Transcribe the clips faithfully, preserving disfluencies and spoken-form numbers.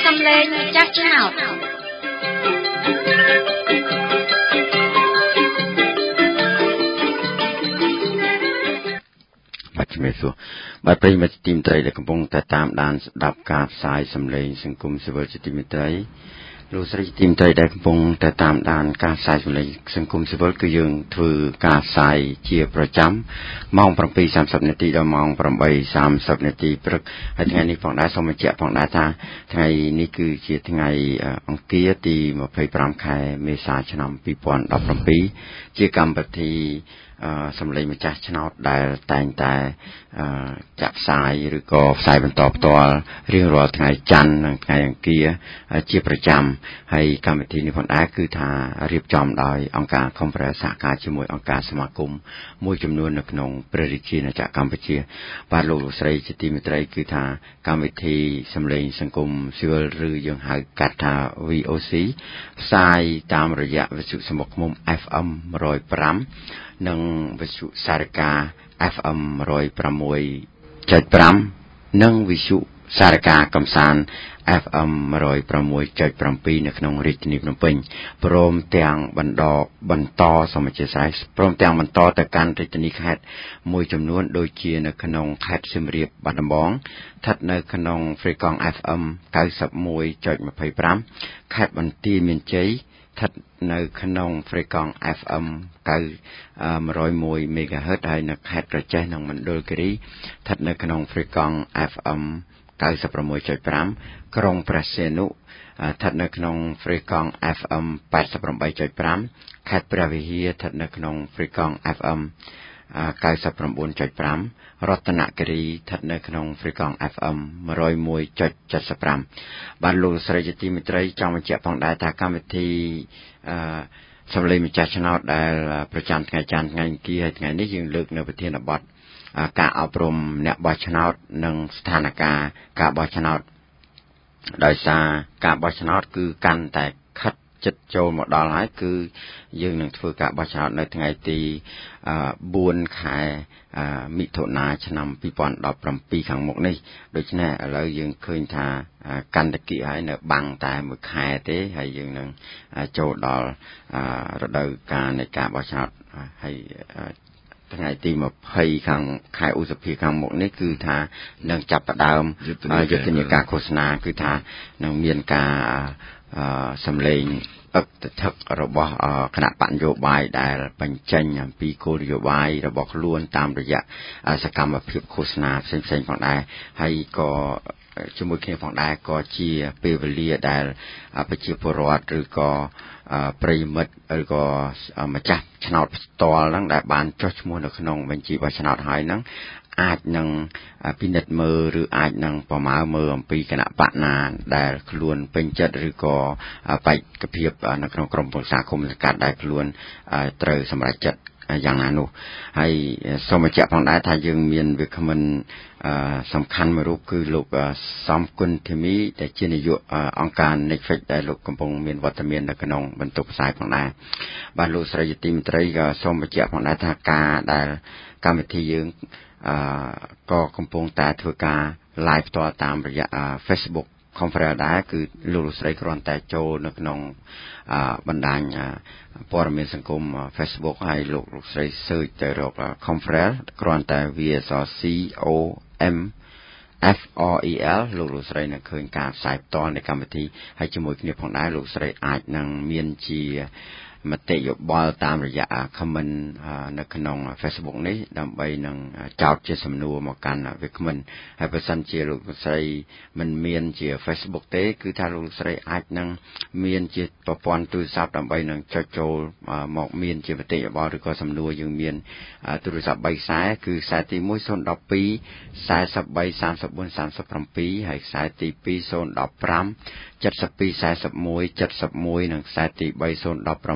សំឡេងចាស់ឆ្នោតបាទជំរាបសួរបាទប្រិយមិត្តទីមត្រីដែលកំពុងតែតាមដានស្ដាប់ការផ្សាយសំឡេងសង្គមស៊ីវិលជាទីមេត្រីលោកស្រីទីមត្រីដែលកំពុងតែតាមដានការផ្សាយសំឡេងសង្គមស៊ីវិលគឺយើងធ្វើការផ្សាយជាប្រចាំម៉ោង bảy giờ ba mươi នាទីដល់ម៉ោង tám giờ ba mươi នាទីព្រឹកហើយថ្ងៃនេះផងដែរសូមបញ្ជាក់ផងដែរថាថ្ងៃនេះគឺជាថ្ងៃអង្គារទីยี่สิบห้าខែមេសាឆ្នាំยี่สิบสิบเจ็ดជាកម្មវិធីសំឡេងម្ចាស់ឆ្នោតដែលតែងតែចាក់ផ្សាយឬក៏ផ្សាយបន្តផ្ទាល់រៀងរាល់ថ្ងៃច័ន្ទនិងថ្ងៃអង្គារជាប្រចាំហើយកម្មវិធីនេះផងដែរគឺថារៀបចំដោយអង្គការ Conference សហការជាមួយអង្គការសមាគមមួយចំនួននៅក្នុងព្រះរាជាណាចក្រកម្ពុជាបាទលោកលោកស្រីជាទីមេត្រីគឺថាកម្មវិធីសំឡេងសង្គមស៊ីវិលឬយើងហៅកាត់ថា V O C ផ្សាយតាមរយៈវិទ្យុសំបុកឃុំ F M một không nămនិងវិទ្យុសារកា F M một không sáu chấm nămនិងវិទ្យុសារកាកំសាន្ត F M một không sáu chấm bảy នៅក្នុងរាជធានីភ្នំពេញព្រមទាំងបន្តបន្តសមាជិកព្រមទាំងបន្តទៅកាន់រាជធានីខេត្តមួយចំនួនដូចជានៅក្នុងខេត្តសៀមរាបបាត់ដំបងស្ថិតនៅក្នុង frequency F M 91.25 ខេត្តបន្ទាយមានជ័យស្ថិតនៅក្នុង frequency F M một không một MHz ហើយនៅខេត្តក្រចេះនិងមណ្ឌលគិរីស្ថិតនៅក្នុង frequency F M 96.5 ក្រុងព្រះសីហនុស្ថិតនៅក្នុង frequency F M 88.5 ខេត្តព្រះវិហារស្ថិតនៅក្នុង frequency F M 99.5 រតនគិរីស្ថិតនៅក្នុង frequency F M một không một chấm bảy năm បាទលោកស្រីជាទីមេត្រីចង់បញ្ជាក់ផងដែរថាកម្មវិធីអឺសំឡេងម្ចាស់ឆ្នោតដែលប្រចាំថ្ងៃច័ន្ទថ្ងៃអង្គារហើយថ្ងៃនេះយើងលើកនៅប្រធានបទការអប់រំអ្នកបោះឆ្នោតនិងស្ថានភាពការបោះឆ្នោតដោយសារការបោះឆ្នោតគឺកាន់តែខិតជិតចូលមកដល់ហើយគឺយើងនឹងធ្វើការបោះឆ្នោតនៅថ្ងៃទីbốnខែមិថុនាឆ្នាំยี่สิบสิบเจ็ดខាងមុខនេះដូច្នេះឥឡូវយើងឃើញថាកាន់តែគៀកហើយនៅបាំងតែមួយខែទេហើយយើងនឹងចូលដល់រដូវកាលនៃការបោះឆ្នោតហើយថ្ងៃទីยี่สิบខាងខែឧសភាខាងមុខនេះគឺថានឹងចាប់ផ្ដើមយុទ្ធនាការឃោសនាគឺថានឹងមានការសម្លេងអឹកទឹកទឹករបស់គណៈបញ្ញោបាយដែលបញ្ចេញអំពីគោលនយោបាយរបស់ខ្លួនតាមរយៈសកម្មភាពឃោសនាផ្សេងៗផងដែរហើយក៏ជាមួយគ្នាផងដែរក៏ជាពេលវេលាដែលប្រជាពលរដ្ឋឬក៏ប្រិយមិត្តឬក៏ម្ចាស់ឆ្នោតផ្ទាល់ហ្នឹងដែលបានចុះឈ្មោះនៅក្នុងបញ្ជីបោះឆ្នោតហើយហ្នឹងអាចនឹងពិនិត្យមើលឬអាចនឹងប្រមាណមើលអំពីគណៈបកណាដែលខ្លួនពេញចិត្តឬក៏បេក្ខភាពនៅក្នុងក្រុមប្រឹក្សាគុំសង្កាត់ដែលខ្លួនត្រូវសម្រេចចិត្តយ៉ាងណានោះហើយសូមបញ្ជាក់ផងដែរថាយើងមានវាគ្មិនសំខាន់មួយរូបគឺលោកសំគុណធីមីដែលជានាយកអង្គការ Netflix ដែលលោកកំពុងមានវត្តមាននៅក្នុងបន្ទប់ផ្សាយផងដែរបាទលោកស្រីជាទីមេត្រីក៏សូមបញ្ជាក់ផងដែរថាការដែលកម្មវិធីយើងក៏កំពុងតែធ្វើការ live ផ្ទាល់តាមរយៈ Facebook Conference ដែរគឺលោកលោកស្រីគ្រាន់តែចូលនៅក្នុងបណ្ដាញព័ត៌មានសង្គម Facebook ហើយលោកលោកស្រី search ទៅរក Conference គ្រាន់តែវាអក្សរ C O M F R E L លោកលោកស្រីនឹងឃើញការផ្សាយផ្ទាល់នៃកម្មវិធីហើយជាមួយគ្នាផងដែរលោកស្រីអាចនឹងមានជាមតិយោបល់តាមរយៈ comment នៅក្នុង Facebook នេះដើម្បីនឹងចោទជាសំណួរមកកាន់វាគ្មិនហើយបើសិនជាលោកស្រីមិនមានជា Facebook ទេគឺថាលោកស្រីអាចនឹងមានជាប្រព័ន្ធទូរស័ព្ទដើម្បីនឹងចុចចូលមកមានជាមតិយោបល់ឬក៏សំណួរយើងមានទូរស័ព្ទ3ខ្សែគឺខ្សែទីone 0 one two 43 34 37ហើយខ្សែទីtwo 0 one five 72 41 71និងខ្សែទីthree 0 one six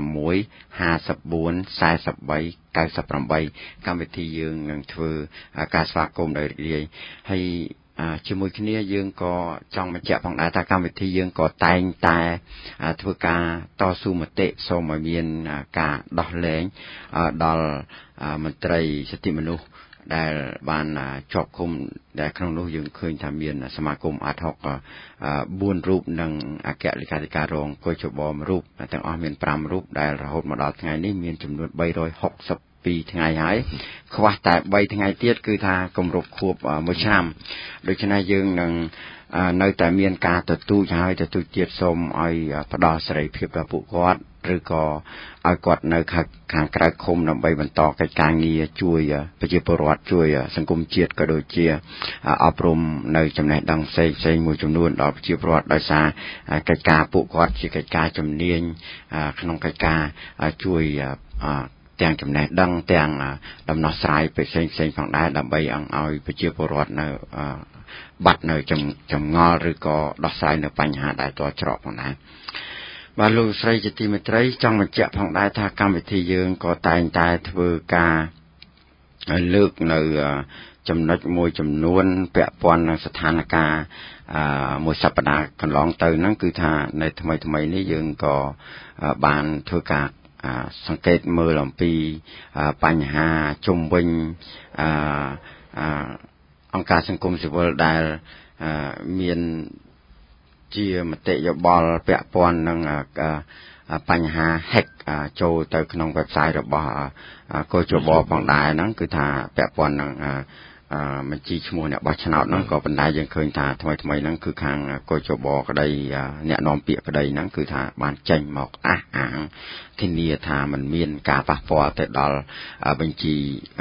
54 43 98កម្មវិធីយើងនឹងធ្វើការស្វាគមន៍ដោយរីករាយហើយជាមួយគ្នាយើងក៏ចង់បញ្ជាក់ផងដែរថាកម្មវិធីយើងក៏តែងតែធ្វើការតស៊ូមតិសូមឲ្យមានការដោះលែងដល់មន្ត្រីសិទ្ធិមនុស្សដែលបានជាប់ឃុំដែលក្នុងនោះយើងឃើញថាមានសមាគមអាតហុកបួនរូបនិងអគ្គលេខាធិការរងកោជបមួយរូបទាំងអស់មានប្រាំរូបដែលរហូតមកដល់ថ្ងៃនេះមានចំនួនបីរយហុកសិបពីរថ្ងៃហើយខ្វះតែបីថ្ងៃទៀតគឺថាគម្រប់ខួបមួយឆ្នាំដូច្នេះយើងនឹងនៅតែមានការទទូចហើយទទូចទៀតសូមឲ្យផ្ដល់សេរីភាពដល់ពួកគាត់ឬក៏ឲ្យគាត់នៅខាងក្រៅឃុំដើម្បីបន្តកិច្ចការងារជួយប្រជាពលរដ្ឋជួយសង្គមជាតិក៏ដូចជាអប់រំនៅចំណេះដឹងផ្សេងផ្សេងមួយចំនួនដល់ប្រជាពលរដ្ឋដោយសារកិច្ចការពួកគាត់ជាកិច្ចការជំនាញក្នុងកិច្ចការជួយទាំងចំណេះដឹងទាំងដំណោះស្រាយផ្សេងផ្សេងផងដែរដើម្បីឲ្យប្រជាពលរដ្ឋនៅបាត់នៅចម្ងល់ឬក៏ដោះស្រាយនៅបញ្ហាដែលតច្រកផងដែរបាទលោកស្រីជាទីមេត្រីចង់បញ្ជាក់ផងដែរថាកម្មវិធីយើងក៏តែងតែធ្វើការលើកនៅចំណុចមួយចំនួនពាក់ព័ន្ធនឹងស្ថានភាពមួយសប្តាហ៍កន្លងទៅហ្នឹងគឺថានៅថ្មីថ្មីនេះយើងក៏បានធ្វើការសង្កេតមើលអំពីបញ្ហាជុំវិញអង្គការសង្គមស៊ីវិលដែលមានជាមតិយោបល់ពាក់ព័ន្ធនឹងបញ្ហា hack ចូលទៅក្នុង website របស់កោជបផងដែរហ្នឹងគឺថាពាក់ព័ន្ធនឹងបញ្ជីឈ្មោះអ្នកបោះឆ្នោតហ្នឹងក៏ប៉ុន្តែយើងឃើញថាថ្មីថ្មីហ្នឹងគឺខាងកោជបក្តីអ្នកនាំពាក្យក្តីហ្នឹងគឺថាបានចេញមកអះអាងធានាថាมันមានការប៉ះពាល់ទៅដល់បញ្ជី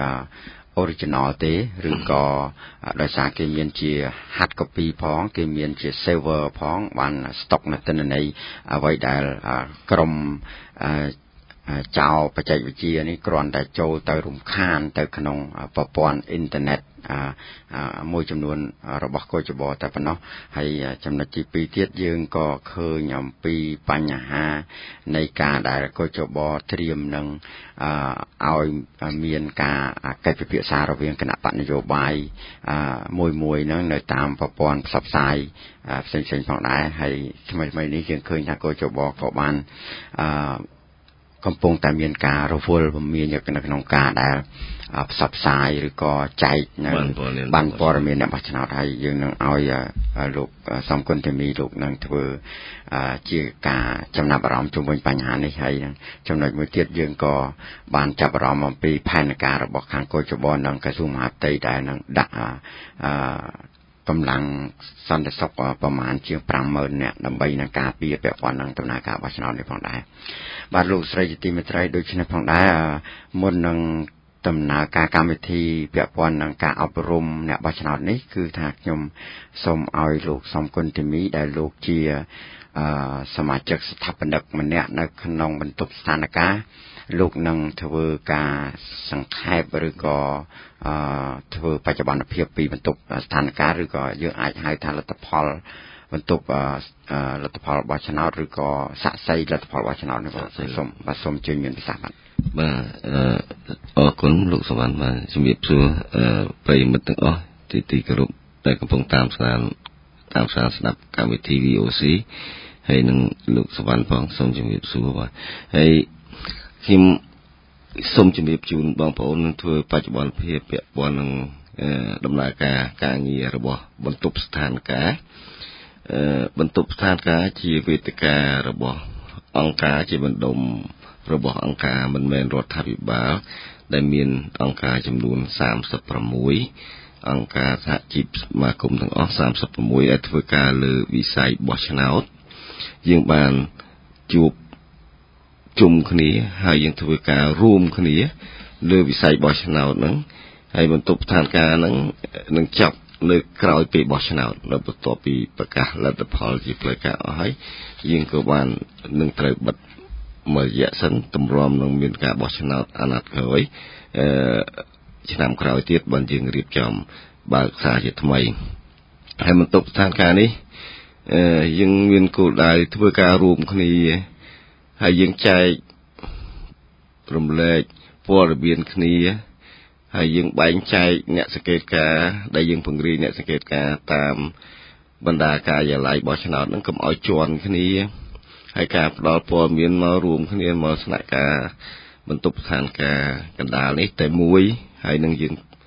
original ទេឬក៏ដោយសារគេមានជា hard copy ផងគេមានជា server ផងបាន stock នៅទិន្នន័យអ្វីដែលក្រុមចៅបច្ចេកវិទ្យានេះគ្រាន់តែចូលទៅរំខានទៅក្នុងប្រព័ន្ធអ៊ីនធឺណិតមួយចំនួនរបស់កោជបតែប៉ុណ្ណោះហើយចំណុចទីពីរទៀតយើងក៏ឃើញអំពីបញ្ហានៃការដែលកោជបត្រៀមនឹងឲ្យមានការកិច្ចពិភាក្សារវាងគណៈបកនយោបាយមួយមួយហ្នឹងនៅតាមប្រព័ន្ធផ្សព្វផ្សាយផ្សេងផ្សេងផងដែរហើយថ្មីថ្មីនេះយើងឃើញថាកោជបក៏បានកំពុងតែមានការរវល់ពមៀននៅក្នុងការដែលផ្សព្វផ្សាយឬក៏ចែកនៅបានព័ត៌មានអ្នកបោះឆ្នោតហើយយើងនឹងឲ្យលោកសំគុណធីមីលោកនឹងធ្វើជាការចំណាប់អារម្មណ៍ជុំវិញបញ្ហានេះហើយចំណុចមួយទៀតយើងក៏បានចាប់អារម្មណ៍អំពីផែនការរបស់ខាងកោជបនិងក្រសួងមហាផ្ទៃដែលនឹងដាក់កម្លាំងសន្តិសុខប្រមាណជាង ប្រាំម៉ឺន នាក់ដើម្បីនឹងការពារពាក់ព័ន្ធនឹងដំណើរការបោះឆ្នោតនេះផងដែរបាទលោកស្រីជាទីមេត្រីដូចនេះផងដែរមុននឹងដំណើរការកម្មវិធីពាក់ព័ន្ធនឹងការអប់រំអ្នកបោះឆ្នោតនេះគឺថាខ្ញុំសូមឲ្យលោកសំគុណធីមីដែលលោកជាសមាជិកស្ថាបនិកម្នាក់នៅក្នុងបន្ទប់ស្ថានភាពលោកនឹងធ្វើការសង្ខេបឬក៏ធ្វើបច្ចុប្បន្នភាពពីបន្ទប់ស្ថានភាពឬក៏យើងអាចហៅថាលទ្ធផលបន្ទប់លទ្ធផលបោះឆ្នោតឬក៏សាក់សីលទ្ធផលបោះឆ្នោតនេះបាទសូមបាទសូមជឿមានពិសាបាទបាទអរគុណលោកសវណ្ណបាទជំរាបសួរប្រិយមិត្តទាំងអស់ទីទីគោរពដែលកំពុងតាមស្ដាប់តាមស្ដាប់ស្ដាប់កម្មវិធី វី អូ សី ហើយនឹងលោកសវណ្ណផងសូមជំរាបសួរបាទហើយខ្ញុំសូមជំរាបជូនបងប្អូននឹងធ្វើបច្ចុប្បន្នភាពពាក់ព័ន្ធនឹងដំណើរការការងាររបស់បន្ទប់ស្ថានភាពបន្ទប់ស្ថានភាពជាវេទិការបស់អង្គការជាបណ្ដុំរបស់អង្គការមិនមែនរដ្ឋាភិបាលដែលមានអង្គការចំនួនសាមសិបប្រាំមួយអង្គការសហជីពសមាគមទាំងអស់សាមសិបប្រាំមួយដែលធ្វើការលើវិស័យបោះឆ្នោតយើងបានជួបជុំគ្នាហើយយើងធ្វើការរួមគ្នាលើវិស័យបោះឆ្នោតហ្នឹងហើយបន្ទប់ស្ថានភាពហ្នឹងនឹងចាប់នៅក្រោយពេលបោះឆ្នោតនៅបន្ទាប់ពីប្រកាសលទ្ធផលជាផ្លូវការអស់ហើយយើងក៏បាននឹងត្រូវបិទមួយរយៈសិនតម្រាំនឹងមានការបោះឆ្នោតអាណត្តិក្រោយអឺឆ្នាំក្រោយទៀតបើយើងរៀបចំបើកសារជាថ្មីហើយបន្ទប់ស្ថានភាពនេះអឺយើងមានគោលដៅធ្វើការរួមគ្នាហើយយើងចែករំលែកព័ត៌មានគ្នាហើយយើងបែងចែកអ្នកសង្កេតការណ៍ដែលយើងពង្រីកអ្នកសង្កេតការណ៍តាមបណ្ដាការិយាល័យបោះឆ្នោតហ្នឹងកុំឲ្យជន់គ្នាហើយការផ្ដល់ព័ត៌មានមករួមគ្នាមកស្នាក់ការបន្ទប់ស្ថានភាពកណ្ដាលនេះតែមួយហើយនឹងយើង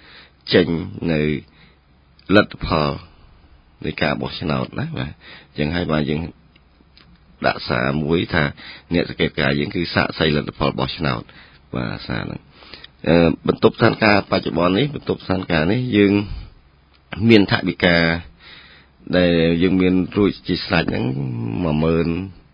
ចេញនៅលទ្ធផលនៃការបោះឆ្នោតណាបាទចឹងហើយបាទយើងដាក់សារមួយថាអ្នកសង្កេតការណ៍យើងគឺសាកសីលទ្ធផលបោះឆ្នោតបាទសារហ្នឹងអឺបន្ទប់ស្ថានភាពបច្ចុប្បន្ននេះបន្ទប់ស្ថានភាពនេះយើងមានថវិកាដែលយើងមានរួចជាស្រេចហ្នឹងone million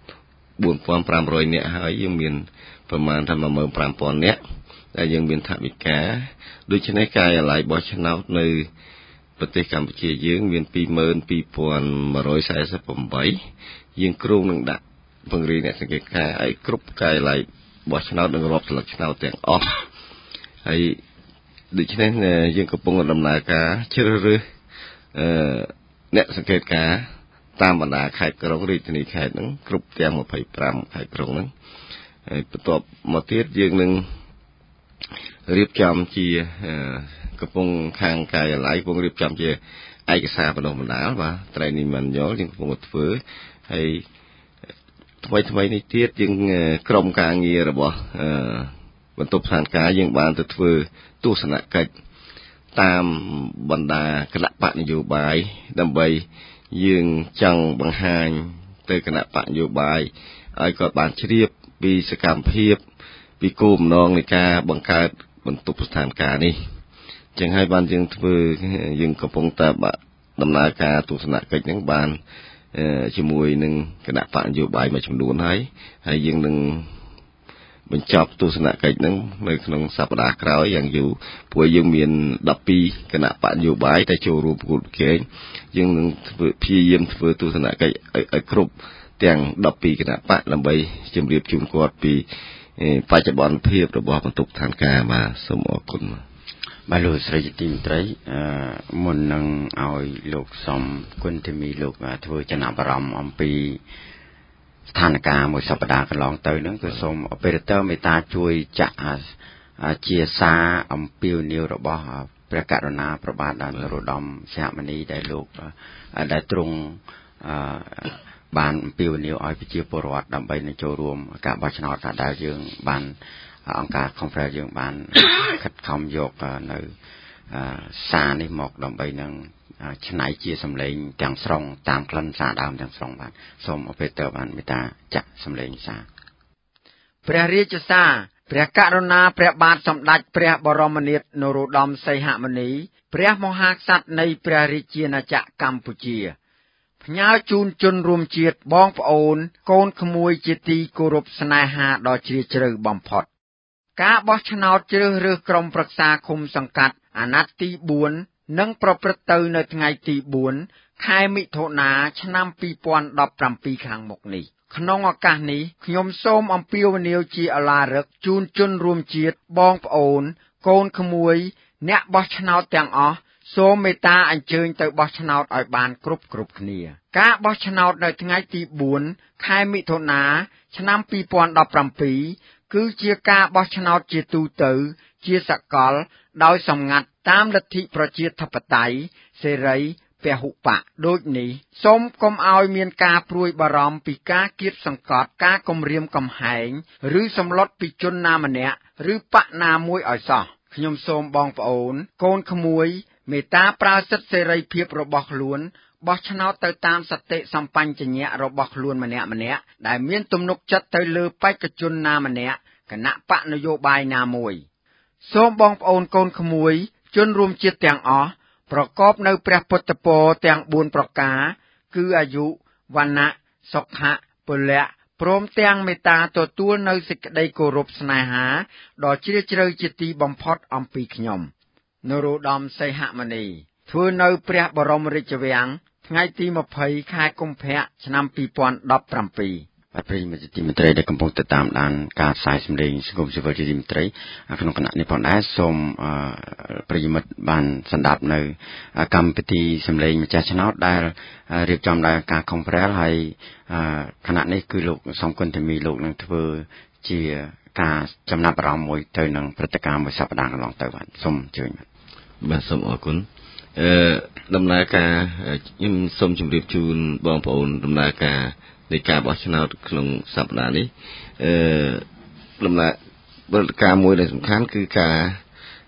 four thousand five hundredនាក់ហើយយើងមានប្រមាណថាone million five thousandនាក់ដែលយើងមានថវិកាដូច្នេះការិយាល័យបោះឆ្នោតនៅប្រទេសកម្ពុជាយើងមានtwo million two thousand one hundred forty-eightយើងគ្រោងនឹងដាក់ពង្រីកអ្នកសង្កេតការណ៍ឲ្យគ្រប់ការិយាល័យបោះឆ្នោតនិងរាប់ស្លឹកឆ្នោតទាំងអស់ហើយដូច្នេះយើងកំពុងដំណើរការជ្រើសរើសអឺអ្នកសង្កេតការណ៍តាមបណ្ដាខេត្តក្រុងរាជធានីខេត្តហ្នឹងគ្រប់ទាំងtwenty-fiveខេត្តក្រុងហ្នឹងហើយបន្ទាប់មកទៀតយើងនឹងរៀបចំជាកំពុងខាងការិយាល័យកំពុងរៀបចំជាឯកសារបណ្ដុះបណ្ដាលបាទ training manual យើងកំពុងធ្វើហើយថ្មីថ្មីនេះទៀតយើងក្រុមការងាររបស់អឺបន្ទប់ស្ថានភាពយើងបានទៅធ្វើទស្សនកិច្ចតាមបណ្ដាគណៈបកនយោបាយដើម្បីយើងចង់បង្ហាញទៅគណៈបកនយោបាយឲ្យគាត់បានជ្រាបពីសកម្មភាពពីគោលបំណងនៃការបង្កើតបន្ទប់ស្ថានភាពនេះចឹងហើយបានយើងធ្វើយើងកំពុងតែដំណើរការទស្សនកិច្ចហ្នឹងបានជាមួយនឹងគណៈបកនយោបាយមួយចំនួនហើយហើយយើងនឹងបញ្ចប់ទស្សនកិច្ចហ្នឹងនៅក្នុងសប្តាហ៍ក្រោយយ៉ាងយូរព្រោះយើងមានtwelveគណៈបកនយោបាយតែចូលរួមប្រគល់ប្រជែងយើងនឹងធ្វើព្យាយាមធ្វើទស្សនកិច្ចឲ្យគ្រប់ទាំងtwelveគណៈបកដើម្បីជម្រាបជូនគាត់ពីបច្ចុប្បន្នភាពរបស់បន្ទប់ស្ថានភាពបាទសូមអរគុណបាទលោកស្រីជាទីមេត្រីអឺមុននឹងឲ្យលោកសំគុណធីមីលោកធ្វើចំណាប់អារម្មណ៍អំពីស្ថានភាពមួយសប្តាហ៍កន្លងទៅហ្នឹងគឺសូមអពេរតើមេត្តាជួយចាក់ជាសារអំពីនីវរបស់ព្រះករុណាព្រះបាទនរោត្តមសីហមុនីដែលលោកដែលទ្រង់អឺបានអំពាវនាវឲ្យប្រជាពលរដ្ឋដើម្បីនឹងចូលរួមការបោះឆ្នោតដែលយើងបានអង្គការ Conference យើងបានខិតខំយកនៅសារនេះមកដើម្បីនឹងឆ្នៃជាសម្លេងទាំងស្រុងតាមក្លិនសារដើមទាំងស្រុងបាទសូមអពេតើបានមេត្តាចាក់សម្លេងសារព្រះរាជសារព្រះករុណាព្រះបាទសម្ដេចព្រះបរមនាថនរោត្តមសីហមុនីព្រះមហាក្សត្រនៃព្រះរាជាណាចក្រកម្ពុជាផ្ញើជូនជនរួមជាតិបងប្អូនកូនក្មួយជាទីគោរពស្នេហាដ៏ជ្រាលជ្រៅបំផុតការបោះឆ្នោតជ្រើសរើសក្រុមប្រឹក្សាឃុំសង្កាត់អាណត្តិទីfourនឹងប្រព្រឹត្តទៅនៅថ្ងៃទីfourខែមិថុនាឆ្នាំtwo thousand seventeenខាងមុខនេះក្នុងឱកាសនេះខ្ញុំសូមអំពាវនាវជាឧឡារិកជូនជនរួមជាតិបងប្អូនកូនក្មួយអ្នកបោះឆ្នោតទាំងអស់សូមមេត្តាអញ្ជើញទៅបោះឆ្នោតឲ្យបានគ្រប់គ្រប់គ្នាការបោះឆ្នោតនៅថ្ងៃទីfourខែមិថុនាឆ្នាំtwo thousand seventeenគឺជាការបោះឆ្នោតជាទូទៅជាសកលដោយសម្ងាត់តាមលទ្ធិប្រជាធិបតេយ្យសេរីពហុបកដូចនេះសូមកុំឲ្យមានការព្រួយបារម្ភពីការគៀបសង្កត់ការគំរាមកំហែងឬសម្លុតពីជនណាម្នាក់ឬបកណាមួយឲ្យសោះខ្ញុំសូមបងប្អូនកូនក្មួយមេត្តាប្រើសិទ្ធិសេរីភាពរបស់ខ្លួនបោះឆ្នោតទៅតាមសតិសម្បញ្ញៈរបស់ខ្លួនម្នាក់ម្នាក់ដែលមានទំនុកចិត្តទៅលើបេក្ខជនណាម្នាក់គណៈបកនយោបាយណាមួយសូមបងប្អូនកូនក្មួយជនរួមជាតិទាំងអស់ប្រកបនៅព្រះពុទ្ធពរទាំងfourប្រការគឺអាយុវណ្ណៈសុខៈពលៈព្រមទាំងមេត្តាទទួលនៅសេចក្តីគោរពស្នេហាដ៏ជ្រាលជ្រៅជាទីបំផុតអំពីខ្ញុំនរោត្តមសីហមុនីធ្វើនៅព្រះបរមរាជវាំងថ្ងៃទីtwentyខែកុម្ភៈឆ្នាំtwo thousand seventeenបាទប្រិយមិត្តទីមេត្រីដែលកំពុងតាមដានការផ្សាយសម្លេងសង្គមស៊ីវិលទីមេត្រីក្នុងគណៈនេះផងដែរសូមប្រិយមិត្តបានស្ដាប់នៅកម្មវិធីសម្លេងម្ចាស់ឆ្នោតដែលរៀបចំដោយការ Conference ហើយគណៈនេះគឺលោកសំគុណធីមីលោកនឹងធ្វើជាការចំណាប់អារម្មណ៍មួយទៅនឹងព្រឹត្តិការណ៍មួយសប្តាហ៍កន្លងទៅបាទសូមអញ្ជើញបាទបាទសូមអរគុណអឺដំណើរការខ្ញុំសូមជម្រាបជូនបងប្អូនដំណើរការនៃការបោះឆ្នោតក្នុងសប្តាហ៍នេះអឺដំណើរព្រឹត្តិការណ៍មួយដែលសំខាន់គឺការ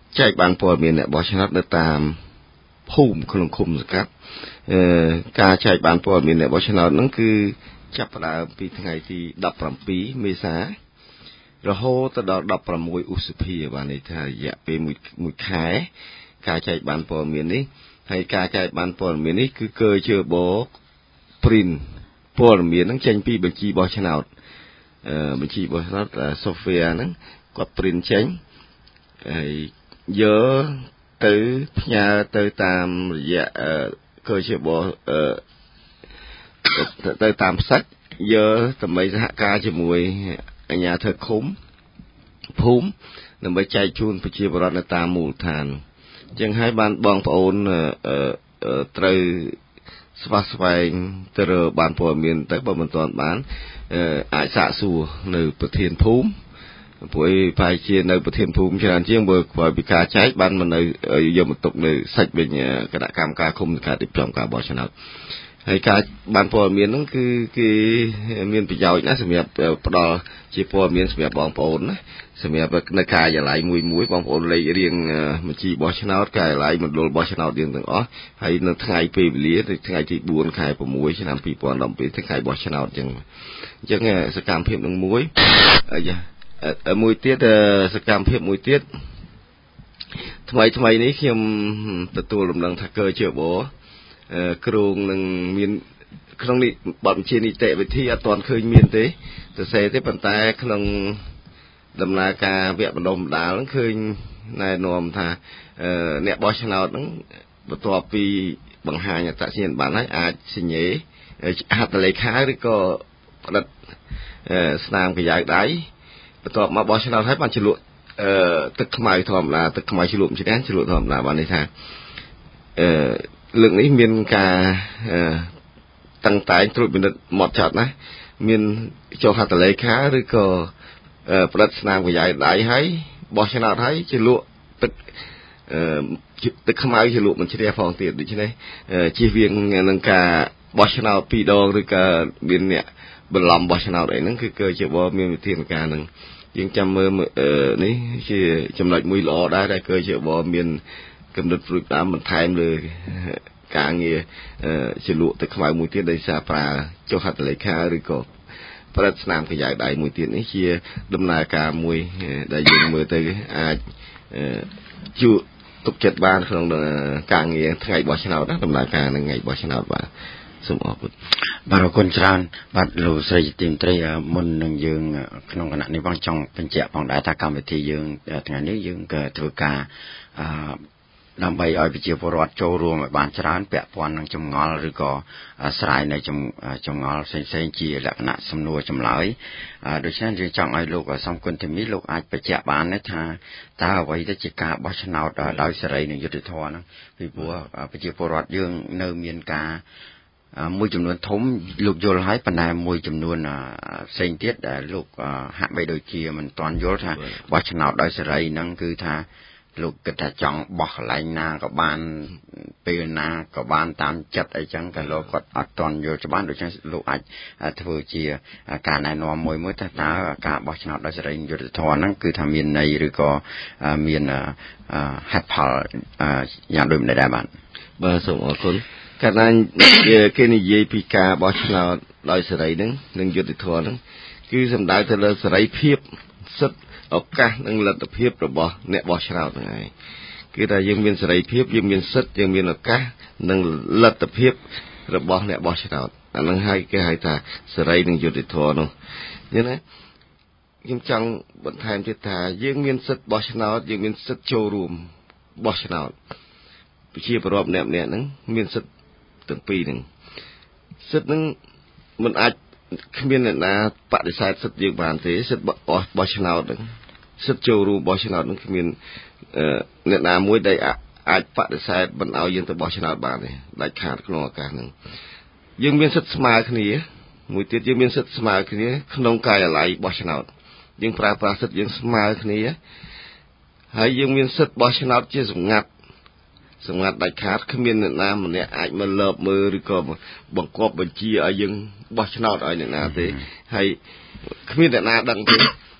ចែកបានព័ត៌មានអ្នកបោះឆ្នោតនៅតាមភូមិក្នុងឃុំសង្កាត់អឺការចែកបានព័ត៌មានអ្នកបោះឆ្នោតហ្នឹងគឺចាប់ផ្ដើមពីថ្ងៃទីដប់ប្រាំពីរមេសារហូតទៅដល់ដប់ប្រាំមួយឧសភាបានន័យថារយៈពេលមួយមួយខែការចែកបានព័ត៌មាននេះហើយការចែកបានព័ត៌មាននេះគឺកើជើបព្រីនព័ត៌មានហ្នឹងចេញពីបញ្ជីបោះឆ្នោតអឺបញ្ជីបោះឆ្នោត software ហ្នឹងគាត់ព្រីនចេញហើយយកទៅផ្ញើទៅតាមរយៈកើជើបអឺទៅតាមផ្សាច់យកដើម្បីសហការជាមួយអាជ្ញាធរឃុំភូមិដើម្បីចែកជូនប្រជាពលរដ្ឋនៅតាមមូលដ្ឋានអញ្ចឹងហើយបានបងប្អូនត្រូវស្វះស្វែងទៅរកបានព័ត៌មានទៅបើមិនទាន់បានអាចសាកសួរនៅប្រធានភូមិព្រោះឯប្រហែលជានៅប្រធានភូមិច្រើនជាងបើក្រោយពីការចែកបានមកនៅយកមកទុកនៅសាច់វិញគណៈកម្មការឃុំការរៀបចំការបោះឆ្នោតហើយការបានព័ត៌មានហ្នឹងគឺគេមានប្រយោជន៍ណាស់សម្រាប់ផ្ដល់ជាព័ត៌មានសម្រាប់បងប្អូនណាសម្រាប់នៅការិយាល័យមួយមួយបងប្អូនលេខរៀងបញ្ជីបោះឆ្នោតការិយាល័យមណ្ឌលបោះឆ្នោតយើងទាំងអស់ហើយនៅថ្ងៃពេលវេលាថ្ងៃទីបួនខែប្រាំមួយឆ្នាំពីរពាន់ដប់ពីរថ្ងៃបោះឆ្នោតអញ្ចឹងអញ្ចឹងសកម្មភាពនឹងមួយអាយ៉ាមួយទៀតសកម្មភាពមួយទៀតថ្មីថ្មីនេះខ្ញុំទទួលដំណឹងថាកើជើបគ្រងនឹងមានក្នុងនេះបទបញ្ជានីតិវិធីអត់ទាន់ឃើញមានទេសរសេរទេប៉ុន្តែក្នុងដំណើរការវគ្គបណ្ដុះបណ្ដាលហ្នឹងឃើញណែនាំថាអ្នកបោះឆ្នោតហ្នឹងបន្ទាប់ពីបង្ហាញអត្តសញ្ញាណប័ណ្ណហើយអាចសញ្ញេហត្ថលេខាឬក៏ផ្តិតស្នាមក្រយៅដៃបន្ទាប់មកបោះឆ្នោតហើយបានជ្រលក់ទឹកខ្មៅធម្មតាទឹកខ្មៅជ្រលក់ម្ចាស់ជ្រលក់ធម្មតាបានន័យថាអឺលើកនេះមានការតឹងតែងត្រួតពិនិត្យហ្មត់ចត់ណាមានចុះហត្ថលេខាឬក៏ផ្តិតស្នាមក្រយៅដៃហើយបោះឆ្នោតហើយជ្រលក់ទឹកទឹកខ្មៅជ្រលក់មិនជ្រះផងទៀតដូច្នេះជៀសវាងនឹងការបោះឆ្នោតពីរដងឬក៏មានអ្នកបន្លំបោះឆ្នោតអីហ្នឹងគឺគឺជាបមានវិធានការហ្នឹងយើងចាំមើលនេះជាចំណុចមួយល្អដែរដែលគឺជាបមានកំណត់ព្រួយតាមបន្ថែមលើការងារជ្រលក់ទឹកខ្មៅមួយទៀតដោយសារប្រើចុះហត្ថលេខាឬក៏ប្រតិស្នាមក្រយៅដៃមួយទៀតនេះជាដំណើរការមួយដែលយើងមើលទៅអាចជួយទុកចិត្តបានក្នុងការងារថ្ងៃបោះឆ្នោតណាដំណើរការថ្ងៃបោះឆ្នោតបាទសូមអរគុណបាទអរគុណច្រើនបាទលោកស្រីទីមត្រីមុននឹងយើងក្នុងគណៈនេះបងចង់បញ្ជាក់ផងដែរថាកម្មវិធីយើងថ្ងៃនេះយើងក៏ធ្វើការអឺដើម្បីឲ្យប្រជាពលរដ្ឋចូលរួមឲ្យបានច្រើនពាក់ព័ន្ធនឹងចម្ងល់ឬក៏ស្រាយនៅចម្ងល់ផ្សេងៗជាលក្ខណៈសំណួរចម្លើយដូច្នេះយើងចង់ឲ្យលោកសំគុណធីមីលោកអាចបញ្ជាក់បានថាតើអ្វីទៅជាការបោះឆ្នោតដោយសេរីនិងយុត្តិធម៌ហ្នឹងពីព្រោះប្រជាពលរដ្ឋយើងនៅមានការមួយចំនួនធំលោកយល់ហើយប៉ុន្តែមួយចំនួនផ្សេងទៀតដែលលោកហាក់បីដូចជាមិនទាន់យល់ថាបោះឆ្នោតដោយសេរីហ្នឹងគឺថាលោកគិតថាចង់បោះកន្លែងណាក៏បានពេលណាក៏បានតាមចិត្តអីចឹងតែលោកគាត់អត់ទាន់យល់ច្បាស់ដូច្នេះលោកអាចធ្វើជាការណែនាំមួយមួយថាតើការបោះឆ្នោតដោយសេរីយុត្តិធម៌ហ្នឹងគឺថាមានន័យឬក៏មានហេតុផលយ៉ាងដូចម្តេចដែរបាទបាទសូមអរគុណកាលណាគេនិយាយពីការបោះឆ្នោតដោយសេរីហ្នឹងនិងយុត្តិធម៌ហ្នឹងគឺសំដៅទៅលើសេរីភាពសិទ្ធិឱកាសនិងលទ្ធភាពរបស់អ្នកបោះឆ្នោតហ្នឹងឯងគឺថាយើងមានសេរីភាពយើងមានសិទ្ធិយើងមានឱកាសនិងលទ្ធភាពរបស់អ្នកបោះឆ្នោតអាហ្នឹងហើយគេហៅថាសេរីនិងយុត្តិធម៌នោះយល់ទេខ្ញុំចង់បន្ថែមទៀតថាយើងមានសិទ្ធិបោះឆ្នោតយើងមានសិទ្ធិចូលរួមបោះឆ្នោតប្រជាពលរដ្ឋម្នាក់ៗហ្នឹងមានសិទ្ធិទាំងពីរហ្នឹងសិទ្ធិហ្នឹងមិនអាចគ្មានអ្នកណាបដិសេធសិទ្ធិយើងបានទេសិទ្ធិបោះឆ្នោតហ្នឹងសិទ្ធិចូលរួមបោះឆ្នោតហ្នឹងគ្មានអ្នកណាមួយដែលអាចបដិសេធមិនឲ្យយើងទៅបោះឆ្នោតបានទេដាច់ខាតក្នុងឱកាសហ្នឹងយើងមានសិទ្ធិស្មើគ្នាមួយទៀតយើងមានសិទ្ធិស្មើគ្នាក្នុងការិយាល័យបោះឆ្នោតយើងប្រើប្រាស់សិទ្ធិយើងស្មើគ្នាហើយយើងមានសិទ្ធិបោះឆ្នោតជាសម្ងាត់សម្ងាត់ដាច់ខាតគ្មានអ្នកណាម្នាក់អាចមកលើបមើលឬក៏បង្គាប់បញ្ជាឲ្យយើងបោះឆ្នោតឲ្យអ្នកណាទេហើយគ្មានអ្នកណាដឹងទេ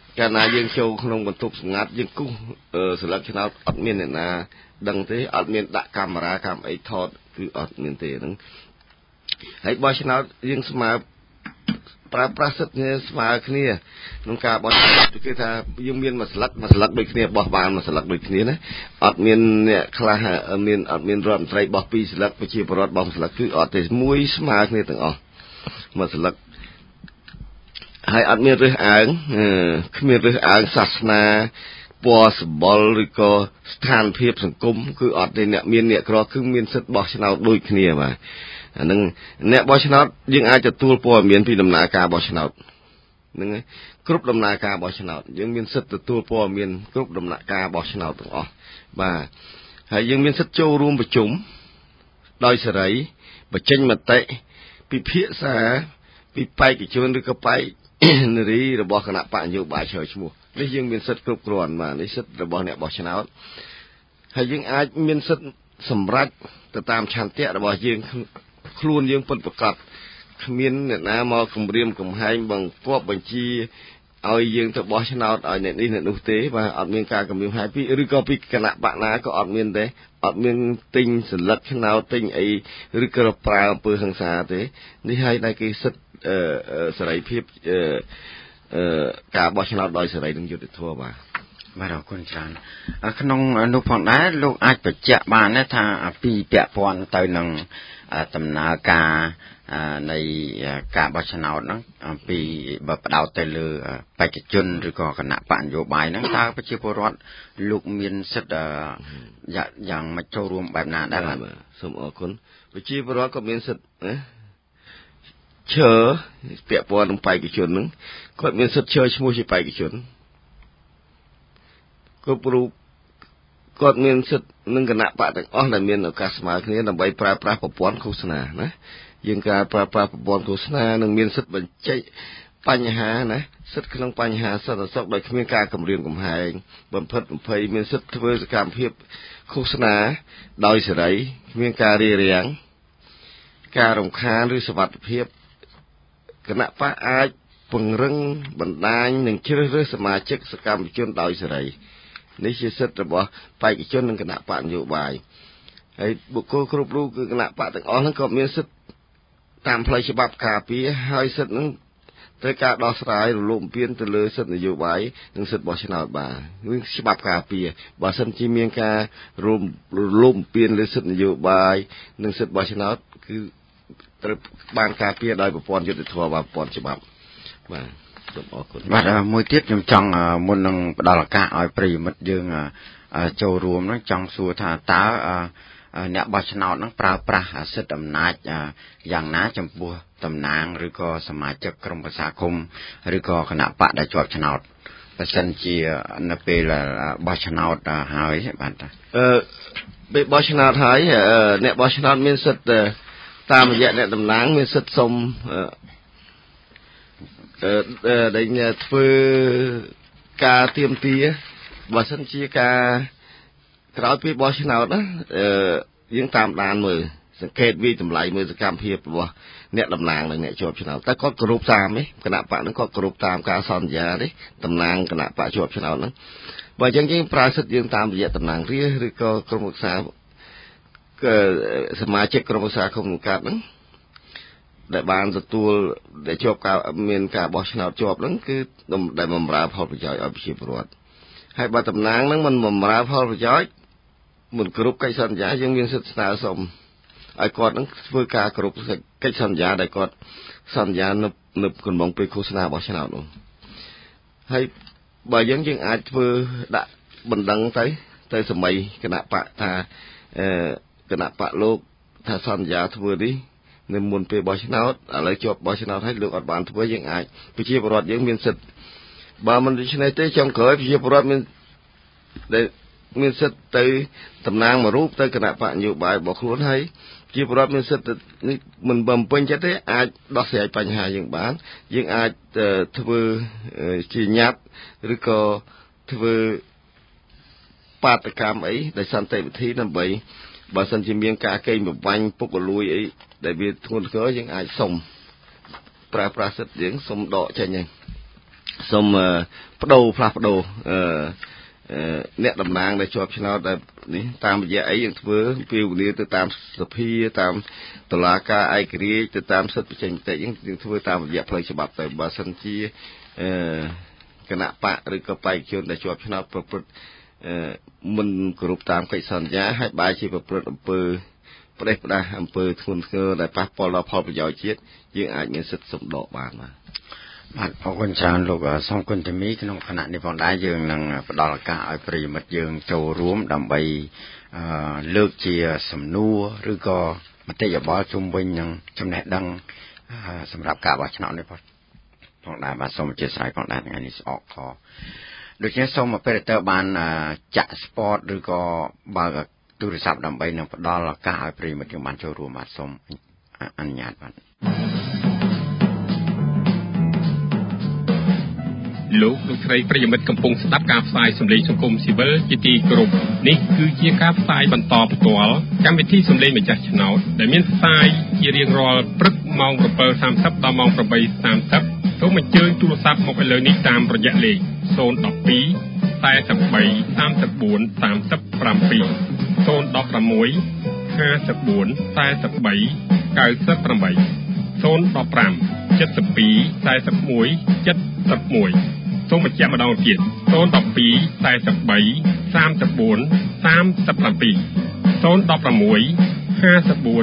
កាលណាយើងចូលក្នុងបន្ទប់សម្ងាត់យើងគូសស្លឹកឆ្នោតអត់មានអ្នកណាដឹងទេអត់មានដាក់កាមេរ៉ាកាមអីថតគឺអត់មានទេហ្នឹងហើយបោះឆ្នោតយើងស្មើប្រើប្រាស់សិទ្ធិគ្នាស្មើគ្នាក្នុងការបោះឆ្នោតគឺថាយើងមានមួយស្លឹកមួយស្លឹកដូចគ្នាបោះបានមួយស្លឹកដូចគ្នាណាអត់មានអ្នកខ្លះមានអត់មានរដ្ឋមន្ត្រីបោះពីរស្លឹកប្រជាពលរដ្ឋបោះមួយស្លឹកគឺអត់ទេមួយស្មើគ្នាទាំងអស់មួយស្លឹកហើយអត់មានរើសអើងគ្មានរើសអើងសាសនាពណ៌សម្បុរឬក៏ស្ថានភាពសង្គមគឺអត់ទេអ្នកមានអ្នកក្រគឺមានសិទ្ធិបោះឆ្នោតដូចគ្នាបាទអានឹងអ្នកបោះឆ្នោតយើងអាចទទួលព័ត៌មានពីដំណើរការបោះឆ្នោតហ្នឹងហើយគ្រប់ដំណើរការបោះឆ្នោតយើងមានសិទ្ធិទទួលព័ត៌មានគ្រប់ដំណាក់ការបោះឆ្នោតទាំងអស់បាទហើយយើងមានសិទ្ធិចូលរួមប្រជុំដោយសេរីបញ្ចេញមតិពិភាក្សាពីបេក្ខជនឬក៏បេក្ខនារីរបស់គណៈបកនយោបាយឆ្លើយឈ្មោះនេះយើងមានសិទ្ធិគ្រប់គ្រាន់បាទនេះសិទ្ធិរបស់អ្នកបោះឆ្នោតហើយយើងអាចមានសិទ្ធិសម្រេចទៅតាមឆន្ទៈរបស់យើងខ្លួនយើងពិតប្រាកដគ្មានអ្នកណាមកគំរាមកំហែងបង្គាប់បញ្ជាឲ្យយើងទៅបោះឆ្នោតឲ្យអ្នកនេះអ្នកនោះទេបាទអត់មានការគំរាមកំហែងពីឬក៏ពីគណៈបកណាក៏អត់មានទេអត់មានទិញសន្លឹកឆ្នោតទិញអីឬក៏ប្រើអំពើហិង្សាទេនេះហើយដែលគេសិទ្ធិសេរីភាពការបោះឆ្នោតដោយសេរីនិងយុត្តិធម៌បាទបាទអរគុណច្រើនក្នុងនោះផងដែរលោកអាចបញ្ជាក់បានថាពីពាក់ព័ន្ធទៅនឹងដំណើរការនៃការបោះឆ្នោតហ្នឹងអំពីបើផ្ដោតទៅលើបេក្ខជនឬក៏គណៈបកនយោបាយហ្នឹងតើប្រជាពលរដ្ឋលោកមានសិទ្ធិយ៉ាងមកចូលរួមបែបណាដែរបាទសូមអរគុណប្រជាពលរដ្ឋក៏មានសិទ្ធិណាឈើពាក់ព័ន្ធនឹងបេក្ខជនហ្នឹងគាត់មានសិទ្ធិឈើឈ្មោះជាបេក្ខជនគ្រប់រូបគាត់មានសិទ្ធិនឹងគណៈបកទាំងអស់ដែលមានឱកាសស្មើគ្នាដើម្បីប្រើប្រាស់ប្រព័ន្ធឃោសនាណាយើងការប្រើប្រាស់ប្រព័ន្ធឃោសនានឹងមានសិទ្ធិបញ្ចេញបញ្ហាណាសិទ្ធិក្នុងបញ្ហាសន្តិសុខដោយគ្មានការគំរាមកំហែងបំផិតបំភ័យមានសិទ្ធិធ្វើសកម្មភាពឃោសនាដោយសេរីគ្មានការរារាំងការរំខានឬសុវត្ថិភាពគណៈបកអាចពង្រឹងបណ្ដាញនិងជ្រើសរើសសមាជិកសកម្មជនដោយសេរីនេះជាសិទ្ធិរបស់បេក្ខជននិងគណៈបកនយោបាយហើយបុគ្គលគ្រប់រូបគឺគណៈបកទាំងអស់ហ្នឹងក៏មានសិទ្ធិតាមផ្លូវច្បាប់ការពារហើយសិទ្ធិហ្នឹងត្រូវការដោះស្រាយរលំពៀនទៅលើសិទ្ធិនយោបាយនិងសិទ្ធិបោះឆ្នោតបាទវាច្បាប់ការពារបើសិនជាមានការរលំរលំពៀនលើសិទ្ធិនយោបាយនិងសិទ្ធិបោះឆ្នោតគឺត្រូវបានការពារដោយប្រព័ន្ធយុត្តិធម៌បាទប្រព័ន្ធច្បាប់បាទសូមអរគុណបាទមួយទៀតខ្ញុំចង់មុននឹងផ្ដល់ឱកាសឲ្យប្រិយមិត្តយើងចូលរួមហ្នឹងចង់សួរថាតើអ្នកបោះឆ្នោតហ្នឹងប្រើប្រាស់សិទ្ធិអំណាចយ៉ាងណាចំពោះតំណាងឬក៏សមាជិកក្រុមប្រឹក្សាគុំឬក៏គណៈបកដែលជាប់ឆ្នោតបើសិនជានៅពេលបោះឆ្នោតហើយបាទអឺពេលបោះឆ្នោតហើយអ្នកបោះឆ្នោតមានសិទ្ធិតាមរយៈអ្នកតំណាងមានសិទ្ធិសុំអឺដែលធ្វើការទៀមទាបើសិនជាការក្រោយពីបោះឆ្នោតណាអឺយើងតាមដានមើលសង្កេតវិតម្លៃមើលសកម្មភាពរបស់អ្នកតំណាងនិងអ្នកជាប់ឆ្នោតតែគាត់គោរពតាមទេគណៈបកហ្នឹងគាត់គោរពតាមការសន្យាទេតំណាងគណៈបកជាប់ឆ្នោតហ្នឹងបើអញ្ចឹងយើងប្រើសិទ្ធិយើងតាមរយៈតំណាងរាស្ត្រឬក៏ក្រុមប្រឹក្សាសមាជិកក្រុមប្រឹក្សាគុំកាត់ហ្នឹងដែលបានទទួលដែលជាប់ការមានការបោះឆ្នោតជាប់ហ្នឹងគឺដែលបម្រើផលប្រយោជន៍ឲ្យប្រជាពលរដ្ឋហើយបើតំណាងហ្នឹងមិនបម្រើផលប្រយោជន៍មិនគ្រប់កិច្ចសន្យាយើងមានសិទ្ធិស្នើសុំឲ្យគាត់នឹងធ្វើការគ្រប់កិច្ចសន្យាដែលគាត់សន្យានៅនៅកំឡុងពេលឃោសនាបោះឆ្នោតនោះហើយបើយើងយើងអាចធ្វើដាក់បណ្ដឹងទៅទៅសម័យគណៈបកថាអឺគណៈបកលោកថាសន្យាធ្វើនេះនៅមុនពេលបោះឆ្នោតឥឡូវជាប់បោះឆ្នោតហើយលោកអត់បានធ្វើយើងអាចប្រជាពលរដ្ឋយើងមានសិទ្ធិបើមិនដូច្នេះទេចុងក្រោយប្រជាពលរដ្ឋមានដែលមានសិទ្ធិទៅតំណាងមួយរូបទៅគណៈបកនយោបាយរបស់ខ្លួនហើយជាពលរដ្ឋមានសិទ្ធិនេះមិនបំពេញចិត្តទេអាចដោះស្រាយបញ្ហាយើងបានយើងអាចធ្វើជាញត្តិឬក៏ធ្វើបាតកម្មអីដោយសន្តិវិធីដើម្បីបើសិនជាមានការកេងប្រវ័ញ្ចពុករលួយអីដែលវាធ្ងន់ធ្ងរយើងអាចសុំប្រើប្រាស់សិទ្ធិយើងសុំដកចេញហ្នឹងសូមបដូរផ្លាស់ប្ដូរអឺអ្នកតំណាងដែលជាប់ឆ្នោតដែលនេះតាមរយៈអីយើងធ្វើពីវនីទៅតាមសភាតាមតុលាការឯករាជ្យទៅតាមសិទ្ធិបញ្ចេញមតិយើងយើងធ្វើតាមរយៈផ្លូវច្បាប់ទៅបើសិនជាអឺគណៈបកឬក៏បេក្ខជនដែលជាប់ឆ្នោតប្រព្រឹត្តមិនគោរពតាមកិច្ចសន្យាហើយបែរជាប្រព្រឹត្តអំពើផ្ដេសផ្ដាសអំពើធ្ងន់ធ្ងរដែលប៉ះពាល់ដល់ផលប្រយោជន៍ជាតិយើងអាចមានសិទ្ធិសម្ដកបានបាទបាទអរគុណច្រើនលោកសូមគុណធីមីក្នុងគណៈនេះផងដែរយើងនឹងផ្ដល់ឱកាសឲ្យប្រិយមិត្តយើងចូលរួមដើម្បីលើកជាសំណួរឬក៏មតិយោបល់ជុំវិញនឹងចំណេះដឹងសម្រាប់ការបោះឆ្នោតនេះផងដែរបាទសូមអធិស្ឋានផងដែរថ្ងៃនេះស្អកខដូច្នេះសូមអពេរតើបានចាក់ស្ពតឬក៏បើកទូរស័ព្ទដើម្បីនឹងផ្ដល់ឱកាសឲ្យប្រិយមិត្តយើងបានចូលរួមបាទសូមអនុញ្ញាតបាទលោកលោកស្រីប្រិយមិត្តកំពុងស្ដាប់ការផ្សាយសម្លេងសង្គមស៊ីវិលជាទីគោរពនេះគឺជាការផ្សាយបន្តផ្ទាល់កម្មវិធីសម្លេងម្ចាស់ឆ្នោតដែលមានផ្សាយជារៀងរាល់ព្រឹកម៉ោង bảy giờ ba mươi ដល់ម៉ោង tám giờ ba mươi សូមអញ្ជើញទូរស័ព្ទមកឥឡូវនេះតាមរយៈលេខศูนย์ หนึ่ง สอง สี่ สาม สี่ สาม สี่ สาม สี่ 7 ศูนย์ หนึ่ง หก ห้า สี่ 4 9 8 ศูนย์ หนึ่ง ห้า เจ็ด สี่ หนึ่ง เจ็ด หนึ่ง เจ็ด សូមបញ្ជាក់ម្ដងទៀតศูนย์ หนึ่ง สอง สี่ สาม สี่ สาม สี่ สาม 7 ศูนย์ หนึ่ง หก ห้า สี่ 4 9 8 ศูนย์ หนึ่ง ห้า เจ็ด สี่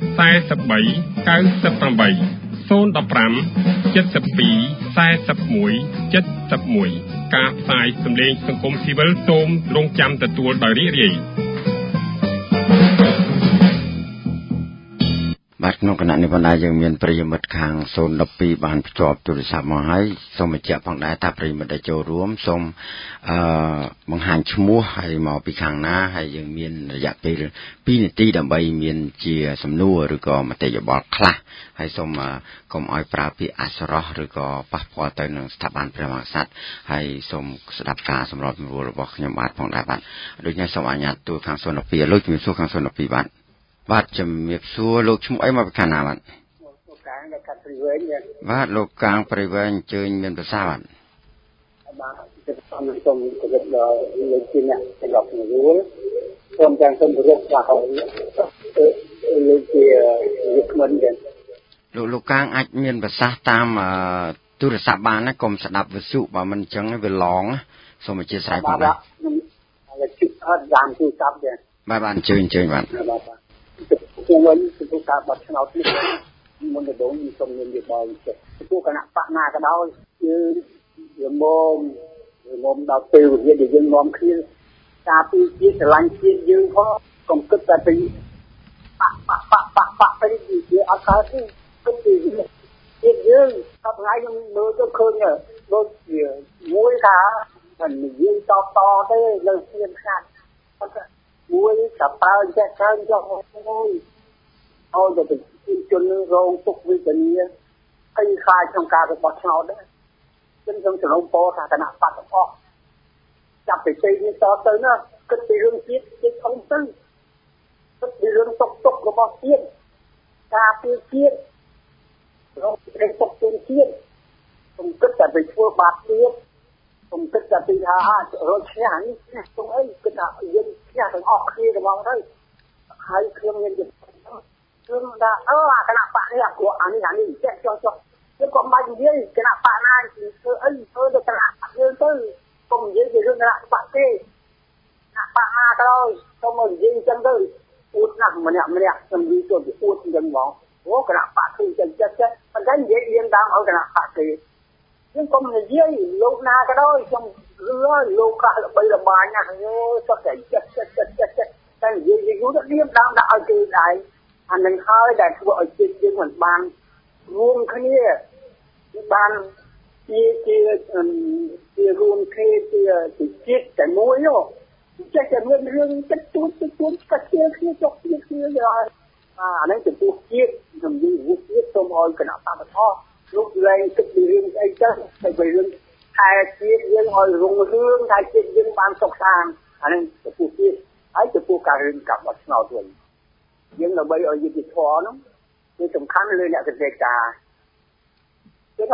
หนึ่ง เจ็ด ការផ្សាយសម្លេងសង្គមស៊ីវិលសូមរងចាំទទួលដោយរីករាយបាទក្នុងគណៈនេះបណ្ដាយើងមានប្រិយមិត្តខាងศูนย์ หนึ่ง สอง បានភ្ជាប់ទូរស័ព្ទមកហើយសូមបញ្ជាក់ផងដែរថាប្រិយមិត្តដែលចូលរួមសូមអឺបង្ហាញឈ្មោះហើយមកពីខាងណាហើយយើងមានរយៈពេលពីរនាទីដើម្បីមានជាសំណួរឬក៏មតិយោបល់ខ្លះហើយសូមកុំឲ្យប្រើពាក្យអសរោះឬក៏ប៉ះពាល់ទៅនឹងស្ថាប័នព្រះមហាក្សត្រហើយសូមស្ដាប់ការសម្របសម្រួលរបស់ខ្ញុំបាទផងដែរបាទដូច្នេះសូមអនុញ្ញាតទូខាងศูนย์ หนึ่ง สอง លោកជំរាបសួរខាងศูนย์ หนึ่ง สอง បាទបាទជំរាបសួរលោកឈ្មោះអីមកពីខាងណាបាទលោកកាងនៅខាងព្រៃវែងបាទលោកកាងព្រៃវែងអញ្ជើញមានប្រសាសន៍បាទបាទសូមសូមគោរពដល់លោកជាអ្នកសម្របសម្រួលសូមទាំងសូមគោរពដល់លោកជាលោកមិនដែរលោកលោកកាងអាចមានប្រសាសន៍តាមទូរស័ព្ទបានណាកុំស្ដាប់វិទ្យុបើមិនអញ្ចឹងវាឡងសូមអធិស្ឋានផងបាទហើយជិះអត់តាមទូរស័ព្ទដែរបាទបាទអញ្ជើញអញ្ជើញបាទបាទខ្ញុំវិញទៅការបោះឆ្នោតនេះមុនដំបូងខ្ញុំសូមមានយោបល់ចិត្តទៅគណៈបកណាក៏ដោយយើងរមមរមមដល់ពេលវេលាដែលយើងនាំគ្នាការពីជាតិស្រឡាញ់ជាតិយើងផងកុំគិតតែពីបកបកបកបកបកទៅវាអត់កើតទេគិតពីជាតិយើងតែថ្ងៃខ្ញុំមើលទៅឃើញដូចជាមួយថាមិននិយាយតតទេលើស្ទៀនខាត់មួយសបើចេះកើចុះមួយអោទៅពីជនរងទុកវិធានាអីខ្លាចក្នុងការរបស់ឆ្នោតដែរខ្ញុំខ្ញុំចង់ពោលថាគណៈបកអស់ចាប់ពីពេលនេះតទៅណាគិតពីរឿងជាតិជាតិធំទៅគិតពីរឿងទុកទុករបស់ជាតិការពីជាតិរងពេលទុកទុកជាតិខ្ញុំគិតតែពីធ្វើបាបជាតិខ្ញុំគិតតែពីថារត់ឈ្នះនេះឈ្នះទៅអីគិតថាយើងឈ្នះទាំងអស់គ្នាទាំងទៅហើយខ្ញុំមានខ្ញុំថាអឺអាគណៈបកនេះអាអានេះអានេះចេះចោះចោះខ្ញុំក៏មិននិយាយគណៈបកណាធ្វើអីធ្វើទៅគណៈបកយើងទៅកុំនិយាយពីរឿងគណៈបកទេគណៈបកណាក៏ដោយសូមមកនិយាយអញ្ចឹងទៅអួតណាស់ម្នាក់ម្នាក់ខ្ញុំនិយាយទៅអួតអញ្ចឹងហ្មងអូគណៈបកគឺចេះចេះចេះប៉ុន្តែនិយាយលៀងតាមឲ្យគណៈបកទេខ្ញុំកុំនិយាយលោកណាក៏ដោយខ្ញុំរឿងលោកកាក់ល្បីល្បាញណាស់យោសុទ្ធតែចិត្តចិត្តចិត្តចិត្តតែនិយាយយូរទៅលៀងតាមដាក់ឲ្យគេដែរអានឹងហើយដែលធ្វើឲ្យជាតិយើងមិនបានរួមគ្នាបានជាជាជារួមគ្នាជាជាតិតែមួយនោះចេះតែមានរឿងចិត្តទួតទួតកាត់គ្នាគ្នាចុកគ្នាគ្នាហើយអានេះចំពោះជាតិខ្ញុំនិយាយជាតិសូមឲ្យគណៈបព្វធម៌លោកលែងគិតពីរឿងអីទៅតែពីរឿងខែជាតិយើងឲ្យរុងរឿងខែជាតិយើងបានសុខសាន្តអានេះចំពោះជាតិហើយចំពោះការរឿងកាប់បោះឆ្នោតវិញយើងដើម្បីឲ្យយុត្តិធម៌នោះគឺសំខាន់លើអ្នកកសិការគឺថា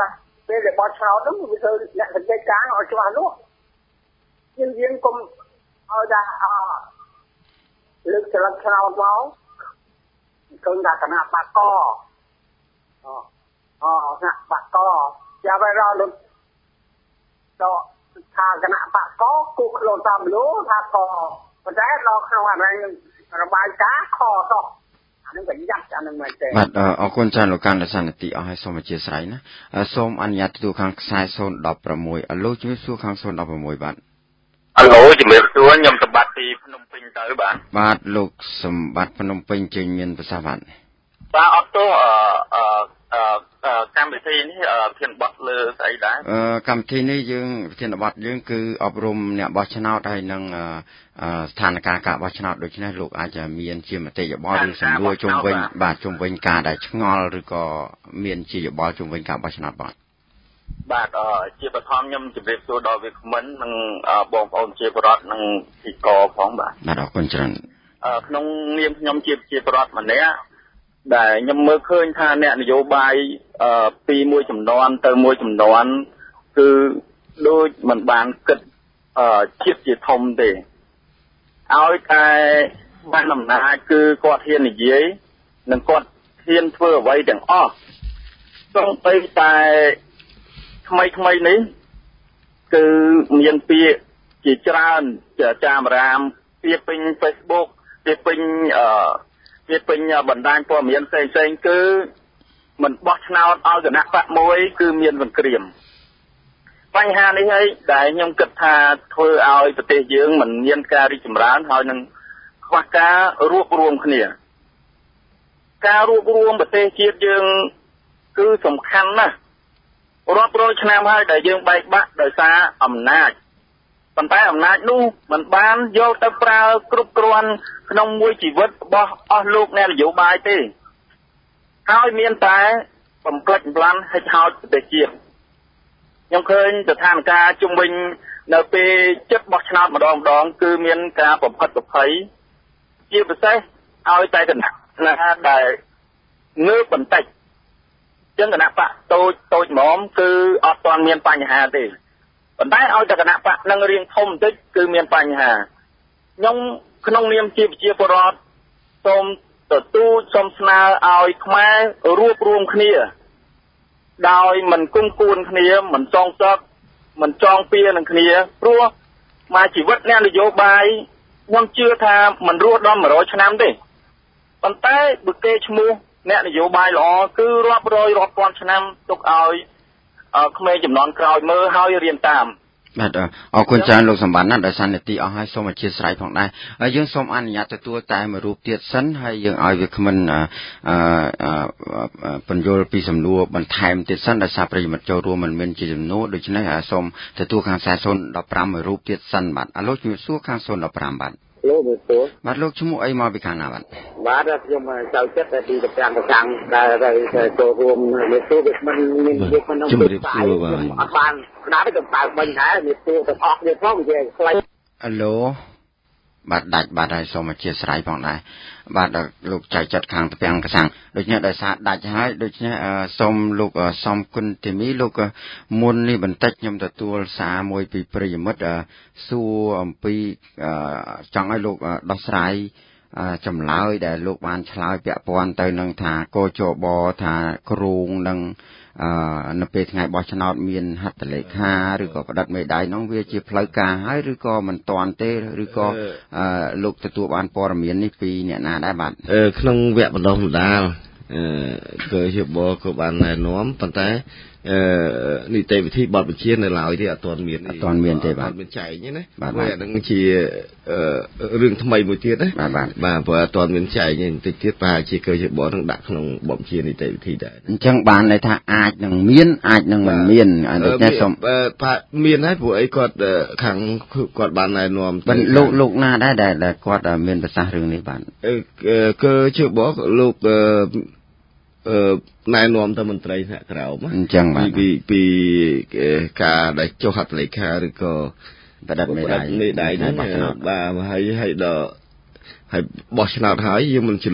ពេលដែលបោះឆ្នោតនោះវាធ្វើអ្នកសង្កេតការណ៍ឲ្យច្បាស់នោះយើងយើងកុំឲ្យថាលើកស្លឹកឆ្នោតមកឃើញថាគណៈបកកអូអូគណៈបកកយ៉ាវ៉ៃរ៉ាលុនតថាគណៈបកកគូខ្លួនតាមលោថាកប៉ុន្តែដល់ក្នុងអានេះរបាយការណ៍ខតោះអានឹងវិញយ៉ាប់អានឹងមែនទេបាទអរគុណច្រើនលោកកាន់សន្តិអស់ឲ្យសូមអធិស្ឋានណាសូមអនុញ្ញាតទទួលខាងខ្សែศูนย์ một sáuអឡូជំរាបសួរខាងศูนย์ một sáuបាទអឡូជំរាបសួរខ្ញុំសម្បត្តិពីភ្នំពេញទៅបាទបាទលោកសម្បត្តិភ្នំពេញជើញមានប្រសាសន៍បាទបាទអត់ទោះអឺអឺកម្មវិធីនេះធានបត់លើស្អីដែរអឺកម្មវិធីនេះយើងធានបត់យើងគឺអប់រំអ្នកបោះឆ្នោតហើយនឹងស្ថានភាពការបោះឆ្នោតដូច្នេះលោកអាចจะមានជាមតិយោបល់ឬសម្រួលជុំវិញបាទជុំវិញការដែលឆ្ងល់ឬក៏មានជាយោបល់ជុំវិញការបោះឆ្នោតបាទបាទអឺជាបឋមខ្ញុំជម្រាបសួរដល់វាគ្មិននិងបងប្អូនជាបរដ្ឋនិងទីកផងបាទបាទអរគុណច្រើនអឺក្នុងនាមខ្ញុំជាជាបរដ្ឋម្នាក់ដែលខ្ញុំមើលឃើញថាអ្នកនយោបាយអឺពីមួយចំនួនទៅមួយចំនួនគឺដូចមិនបានគិតអឺជាតិជាធំទេឲ្យតែបានអំណាចគឺគាត់ហ៊ាននិយាយនិងគាត់ហ៊ានធ្វើអ្វីទាំងអស់សូម្បីតែថ្មីថ្មីនេះគឺមានពាក្យជាច្រើនចាចាមរាមពាក្យពេញ Facebook ពាក្យពេញអឺពាក្យពេញបណ្ដាញព័ត៌មានផ្សេងផ្សេងគឺមិនបោះឆ្នោតឲ្យគណៈបកមួយគឺមានសង្គ្រាមបញ្ហានេះហើយដែលខ្ញុំគិតថាធ្វើឲ្យប្រទេសយើងមិនមានការរីកចម្រើនហើយនឹងខ្វះការរួបរวมគ្នាការរួបរวมប្រទេសជាតិយើងគឺសំខាន់ណាស់រាប់រយឆ្នាំហើយដែលយើងបែកបាក់ដោយសារអំណាចប៉ុន្តែអំណាចនោះមិនបានយកទៅប្រើគ្រប់គ្រាន់ក្នុងមួយជីវិតរបស់អស់លោកអ្នកនយោបាយទេហើយមានតែបំផ្លិចបំផ្លាញហិចហោចប្រទេសជាតិខ្ញុំឃើញស្ថានភាពជុំវិញនៅពេលចិត្តបោះឆ្នោតម្ដងម្ដងគឺមានការប្រផិតប្រភ័យជាពិសេសឲ្យតែគណៈណាដែលងើបបន្តិចចឹងគណៈបកតូចតូចហ្មងគឺអត់ទាន់មានបញ្ហាទេប៉ុន្តែឲ្យតែគណៈបកនឹងរៀងធំបន្តិចគឺមានបញ្ហាខ្ញុំក្នុងនាមជាប្រជាពលរដ្ឋសូមទទូចសូមស្នើឲ្យខ្មែររួបរวมគ្នាដោយមិនគុំគួនគ្នាមិនសងសឹកមិនចងពៀនឹងគ្នាព្រោះមកជីវិតអ្នកនយោបាយខ្ញុំជឿថាមិនរស់ដល់one hundredឆ្នាំទេប៉ុន្តែបើគេឈ្មោះអ្នកនយោបាយល្អគឺរាប់រយរាប់ពាន់ឆ្នាំទុកឲ្យក្មេងចំនួនក្រោយមើលហើយរៀនតាមបាទអរគុណច្រើនលោកសម្បត្តិណាស់ដោយសារនីតិអស់ហើយសូមអធិស្ឋានផងដែរហើយយើងសូមអនុញ្ញាតទទួលតែមួយរូបទៀតសិនហើយយើងឲ្យវាគ្មិនអឺបញ្យល់ពីសំណួរបន្ថែមទៀតសិនដោយសារប្រិយមិត្តចូលរួមមិនមានជាចំនួនដូច្នេះសូមទទួលខាងខ្សែศูนย์ một nămមួយរូបទៀតសិនបាទអឡូជំរាបសួរខាងศูนย์ một nămបាទលោកមើលតួបាទលោកឈ្មោះអីមកពីខាងណាបាទបាទខ្ញុំចូលចិត្តតែពីប្រចាំប្រចាំដែលចូលរួមនេះទូវាមិនមានវាមិនជំរាបសួរបាទអត់បានស្ដាប់ទៅបើមិញដែរនេះទូទាំងអស់នេះផងវាខ្លាចអឡូបាទដាច់បាទហើយសូមអធិស្ឋានផងដែរបាទលោកចៅចិត្តខាងតពាំងកសាំងដូច្នេះដោយសារដាច់ហើយដូច្នេះសូមលោកសំគុណធីមីលោកមុននេះបន្តិចខ្ញុំទទួលសារមួយពីប្រិយមិត្តសួរអំពីចង់ឲ្យលោកដោះស្រាយចម្លើយដែលលោកបានឆ្លើយពាក់ព័ន្ធទៅនឹងថាកោជបថាគ្រូងនឹងនៅពេលថ្ងៃបោះឆ្នោតមានហត្ថលេខាឬក៏ផ្តិតមេដាយនោះវាជាផ្លូវការហើយឬក៏មិនតាន់ទេឬក៏លោកទទួលបានព័ត៌មាននេះពីអ្នកណាដែរបាទក្នុងវគ្គបណ្ដុះបណ្ដាលគឺជាបក៏បានណែនាំប៉ុន្តែនីតិវិធីបទបញ្ជានៅឡើយទេអត់ទាន់មានអត់ទាន់មានទេបាទមានចែកទេណាបាទហ្នឹងជារឿងថ្មីមួយទៀតណាបាទបាទព្រោះអត់ទាន់មានចែកទេបន្តិចទៀតប្រហែលជាគឺជាបទនឹងដាក់ក្នុងបទបញ្ជានីតិវិធីដែរអញ្ចឹងបានន័យថាអាចនឹងមានអាចនឹងមិនមានដូច្នេះសូមមានហើយព្រោះអីគាត់ខាងគាត់បានណែនាំលោកលោកណាដែរដែលគាត់មានប្រសាសន៍រឿងនេះបាទគឺជាបទលោកអឺណែនាំទៅមន្ត្រីថ្នាក់ក្រោមអញ្ចឹងបាទពីពីការដែលចុះហត្ថលេខាឬក៏បដិមេដាយមេដាយហ្នឹងបាទហើយហើយដល់ហើយបោះឆ្នោតហើយយើងមិនជ្រលក់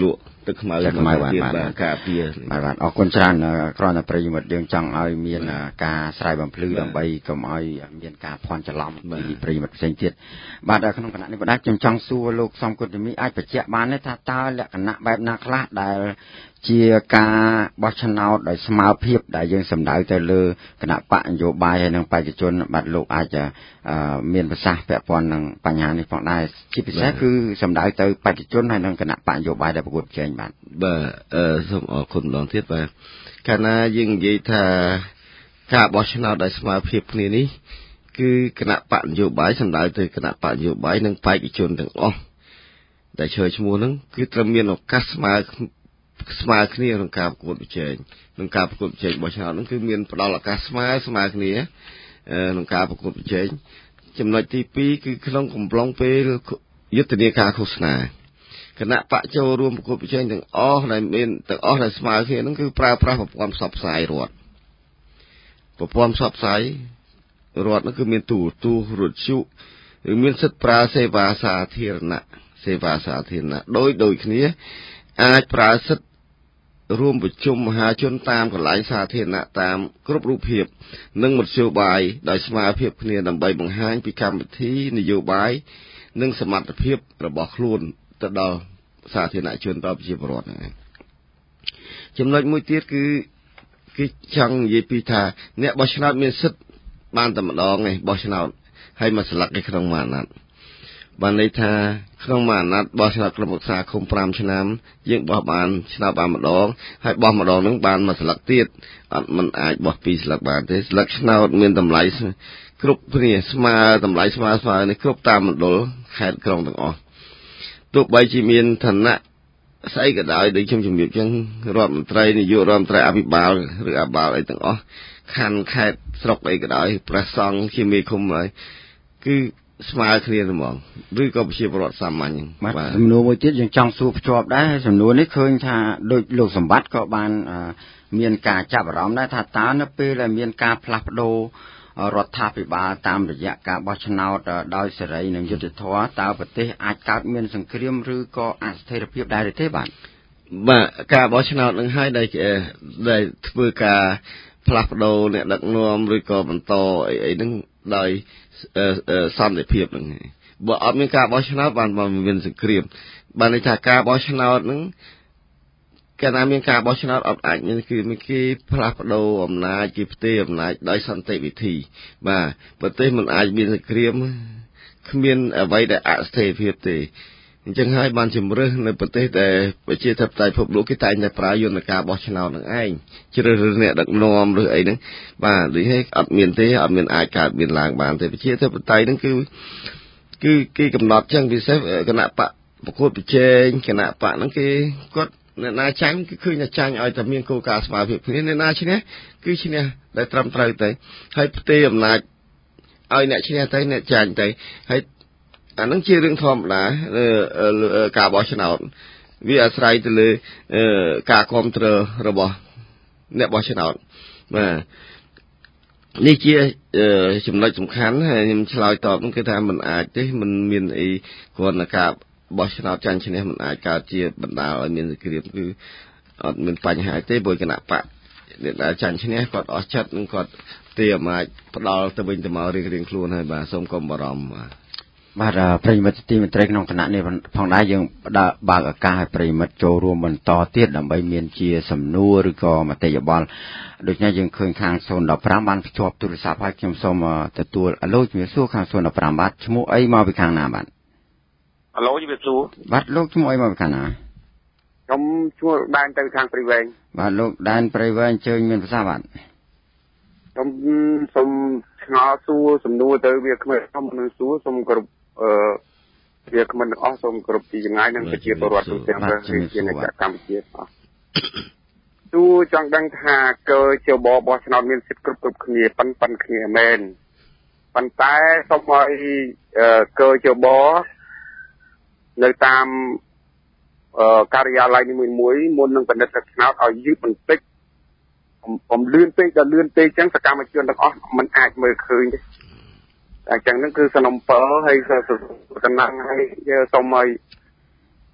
ទឹកខ្មៅទឹកខ្មៅបានបានការពារបាទបាទអរគុណច្រើនគ្រាន់តែប្រិយមិត្តយើងចង់ឲ្យមានការស្រ័យបំភ្លឺដើម្បីកុំឲ្យមានការភ័ន្តច្រឡំពីប្រិយមិត្តផ្សេងទៀតបាទក្នុងគណៈនេះបាទខ្ញុំចង់សួរលោកសំគុណធីមីអាចបញ្ជាក់បានទេថាតើលក្ខណៈបែបណាខ្លះដែលជាការបោះឆ្នោតដោយស្មារតីភាពដែលយើងសម្ដៅទៅលើគណៈបកនយោបាយហើយនិងបេក្ខជនបាទលោកអាចមានប្រសាសន៍ពាក់ព័ន្ធនឹងបញ្ហានេះផងដែរជាពិសេសគឺសម្ដៅទៅបេក្ខជនហើយនិងគណៈបកនយោបាយដែលប្រកួតប្រជែងបាទបាទអឺសូមអរគុណម្ដងទៀតបាទកាលណាយើងនិយាយថាការបោះឆ្នោតដោយស្មារតីភាពគ្នានេះគឺគណៈបកនយោបាយសម្ដៅទៅគណៈបកនយោបាយនិងបេក្ខជនទាំងអស់ដែលឈរឈ្មោះហ្នឹងគឺត្រូវមានឱកាសស្មើស្មើគ្នាក្នុងការប្រកួតប្រជែងក្នុងការប្រកួតប្រជែងបោះឆ្នោតហ្នឹងគឺមានផ្ដល់ឱកាសស្មើស្មើគ្នាក្នុងការប្រកួតប្រជែងចំណុចទីពីរគឺក្នុងកំឡុងពេលយុទ្ធនាការឃោសនាគណៈបកចូលរួមប្រកួតប្រជែងទាំងអស់ដែលមានទាំងអស់ដែលស្មើគ្នាហ្នឹងគឺប្រើប្រាស់ប្រព័ន្ធផ្សព្វផ្សាយរដ្ឋប្រព័ន្ធផ្សព្វផ្សាយរដ្ឋហ្នឹងគឺមានទូរទស្សន៍រថយន្តឬមានសិទ្ធិប្រើសេវាសាធារណៈសេវាសាធារណៈដោយដូចគ្នាអាចប្រើសិទ្ធិរួមប្រជុំមហាជនតាមកន្លែងសាធារណៈតាមគ្រប់រូបភាពនិងមធ្យោបាយដោយស្មារតីភាពគ្នាដើម្បីបង្ហាញពីកម្មវិធីនយោបាយនិងសមត្ថភាពរបស់ខ្លួនទៅដល់សាធារណជនដល់ប្រជាពលរដ្ឋហ្នឹងចំណុចមួយទៀតគឺគឺចង់និយាយពីថាអ្នកបោះឆ្នោតមានសិទ្ធិបានតែម្ដងឯងបោះឆ្នោតហើយមកស្លឹកឯក្នុងមួយអាណត្តិបានន័យថាក្នុងមួយអាណត្តិបោះឆ្នោតក្រុមប្រឹក្សាឃុំប្រាំឆ្នាំយើងបោះបានឆ្នោតបានម្ដងហើយបោះម្ដងហ្នឹងបានមួយស្លឹកទៀតអត់មិនអាចបោះពីរស្លឹកបានទេស្លឹកឆ្នោតមានតម្លៃគ្រប់គ្នាស្មើតម្លៃស្មើស្មើនេះគ្រប់តាមមណ្ឌលខេត្តក្រុងទាំងអស់ទោះបីជាមានឋានៈស្អីក៏ដោយដូចខ្ញុំជំរាបចឹងរដ្ឋមន្ត្រីនាយករដ្ឋមន្ត្រីអភិបាលឬអបាលអីទាំងអស់ខណ្ឌខេត្តស្រុកអីក៏ដោយព្រះសង្ឃជាមេឃុំហើយគឺស្មើគ្នាហ្មងឬក៏ប្រជាពលរដ្ឋសាមញ្ញបាទសំណួរមួយទៀតយើងចង់សួរភ្ជាប់ដែរសំណួរនេះឃើញថាដូចលោកសម្បត្តិក៏បានមានការចាប់អារម្មណ៍ដែរថាតើនៅពេលដែលមានការផ្លាស់ប្ដូររដ្ឋាភិបាលតាមរយៈការបោះឆ្នោតដោយសេរីនិងយុត្តិធម៌តើប្រទេសអាចកើតមានសង្គ្រាមឬក៏អស្ថិរភាពដែរទេបាទបាទការបោះឆ្នោតនឹងហើយដែលដែលធ្វើការផ្លាស់ប្ដូរអ្នកដឹកនាំឬក៏បន្តអីអីហ្នឹងដោយសន្តិភាពហ្នឹងបើអត់មានការបោះឆ្នោតបានមានសង្គ្រាមបានន័យថាការបោះឆ្នោតហ្នឹងកាលណាមានការបោះឆ្នោតអត់អាចមានគឺមានគេផ្លាស់ប្ដូរអំណាចគេផ្ទេរអំណាចដោយសន្តិវិធីបាទប្រទេសមិនអាចមានសង្គ្រាមគ្មានអ្វីដែលអស្ថិរភាពទេអញ្ចឹងហើយបានជំរើសនៅប្រទេសដែលប្រជាធិបតេយ្យពិភពលោកគេតែងតែប្រើយន្តការបោះឆ្នោតនឹងឯងជ្រើសរើសអ្នកដឹកនាំឬអីហ្នឹងបាទដូចហេអត់មានទេអត់មានអាចកើតមានឡើងបានទេប្រជាធិបតេយ្យហ្នឹងគឺគឺគេកំណត់ចឹងពិសេសគណៈបកប្រកួតប្រជែងគណៈបកហ្នឹងគេគាត់អ្នកណាចាញ់គឺឃើញថាចាញ់ឲ្យតែមានគោលការណ៍ស្មារតីគ្នាអ្នកណាឈ្នះគឺឈ្នះដែលត្រឹមត្រូវទៅហើយផ្ទេរអំណាចឲ្យអ្នកឈ្នះទៅអ្នកចាញ់ទៅហើយអានឹងជារឿងធម្មតាការបោះឆ្នោតវាអាស្រ័យទៅលើការគ្រប់គ្រងរបស់អ្នកបោះឆ្នោតបាទនេះជាចំណុចសំខាន់ហើយខ្ញុំឆ្លើយតបនោះគឺថាมันអាចទេมันមានអីគ្រាន់តែការបោះឆ្នោតចាញ់ឈ្នះมันអាចកើតជាបណ្ដាលឲ្យមានសង្គ្រាមគឺអត់មានបញ្ហាទេព្រោះគណៈបកអ្នកដែលចាញ់ឈ្នះគាត់អស់ចិត្តនឹងគាត់ទេអំណាចផ្ដាល់ទៅវិញទៅមករៀងៗខ្លួនហើយបាទសូមកុំបារម្ភបាទបាទប្រិយមិត្តទីមេត្រីក្នុងគណៈនេះផងដែរយើងបើកឱកាសឲ្យប្រិយមិត្តចូលរួមបន្តទៀតដើម្បីមានជាសំណួរឬក៏មតិយោបល់ដូច្នេះយើងឃើញខាងศูนย์ một nămបានភ្ជាប់ទូរស័ព្ទហើយខ្ញុំសូមទទួលអាឡូជំរាបសួរខាងศูนย์ một nămបាទឈ្មោះអីមកពីខាងណាបាទអាឡូជំរាបសួរបាទលោកឈ្មោះអីមកពីខាងណាខ្ញុំឈ្មោះដែនទៅខាងព្រៃវែងបាទលោកដែនព្រៃវែងជើញមានប្រសាសន៍បាទខ្ញុំសូមឆ្ងល់សួរសំណួរទៅវាគ្មិនខ្ញុំនឹងសួរសូមគ្រប់អឺវាគ្មិនទាំងអស់សូមគ្រប់ពីចម្ងាយនិងប្រជាពលរដ្ឋទូទាំងប្រទេសជាអ្នកកម្ពុជាអស់ទូចង់ដឹងថាកើជាបបោះឆ្នោតមានសិទ្ធិគ្រប់គ្រប់គ្នាប៉ិនប៉ិនគ្នាមែនប៉ុន្តែសូមឲ្យកើជាបនៅតាមការិយាល័យនីមួយៗមុននឹងពិនិត្យទឹកឆ្នោតឲ្យយឺតបន្តិចผมលឿនពេកដល់លឿនពេកអញ្ចឹងសកម្មជនទាំងអស់มันអាចមើលឃើញទេអញ្ចឹងហ្នឹងគឺសំណពើហើយសំណាងឲ្យសូមឲ្យ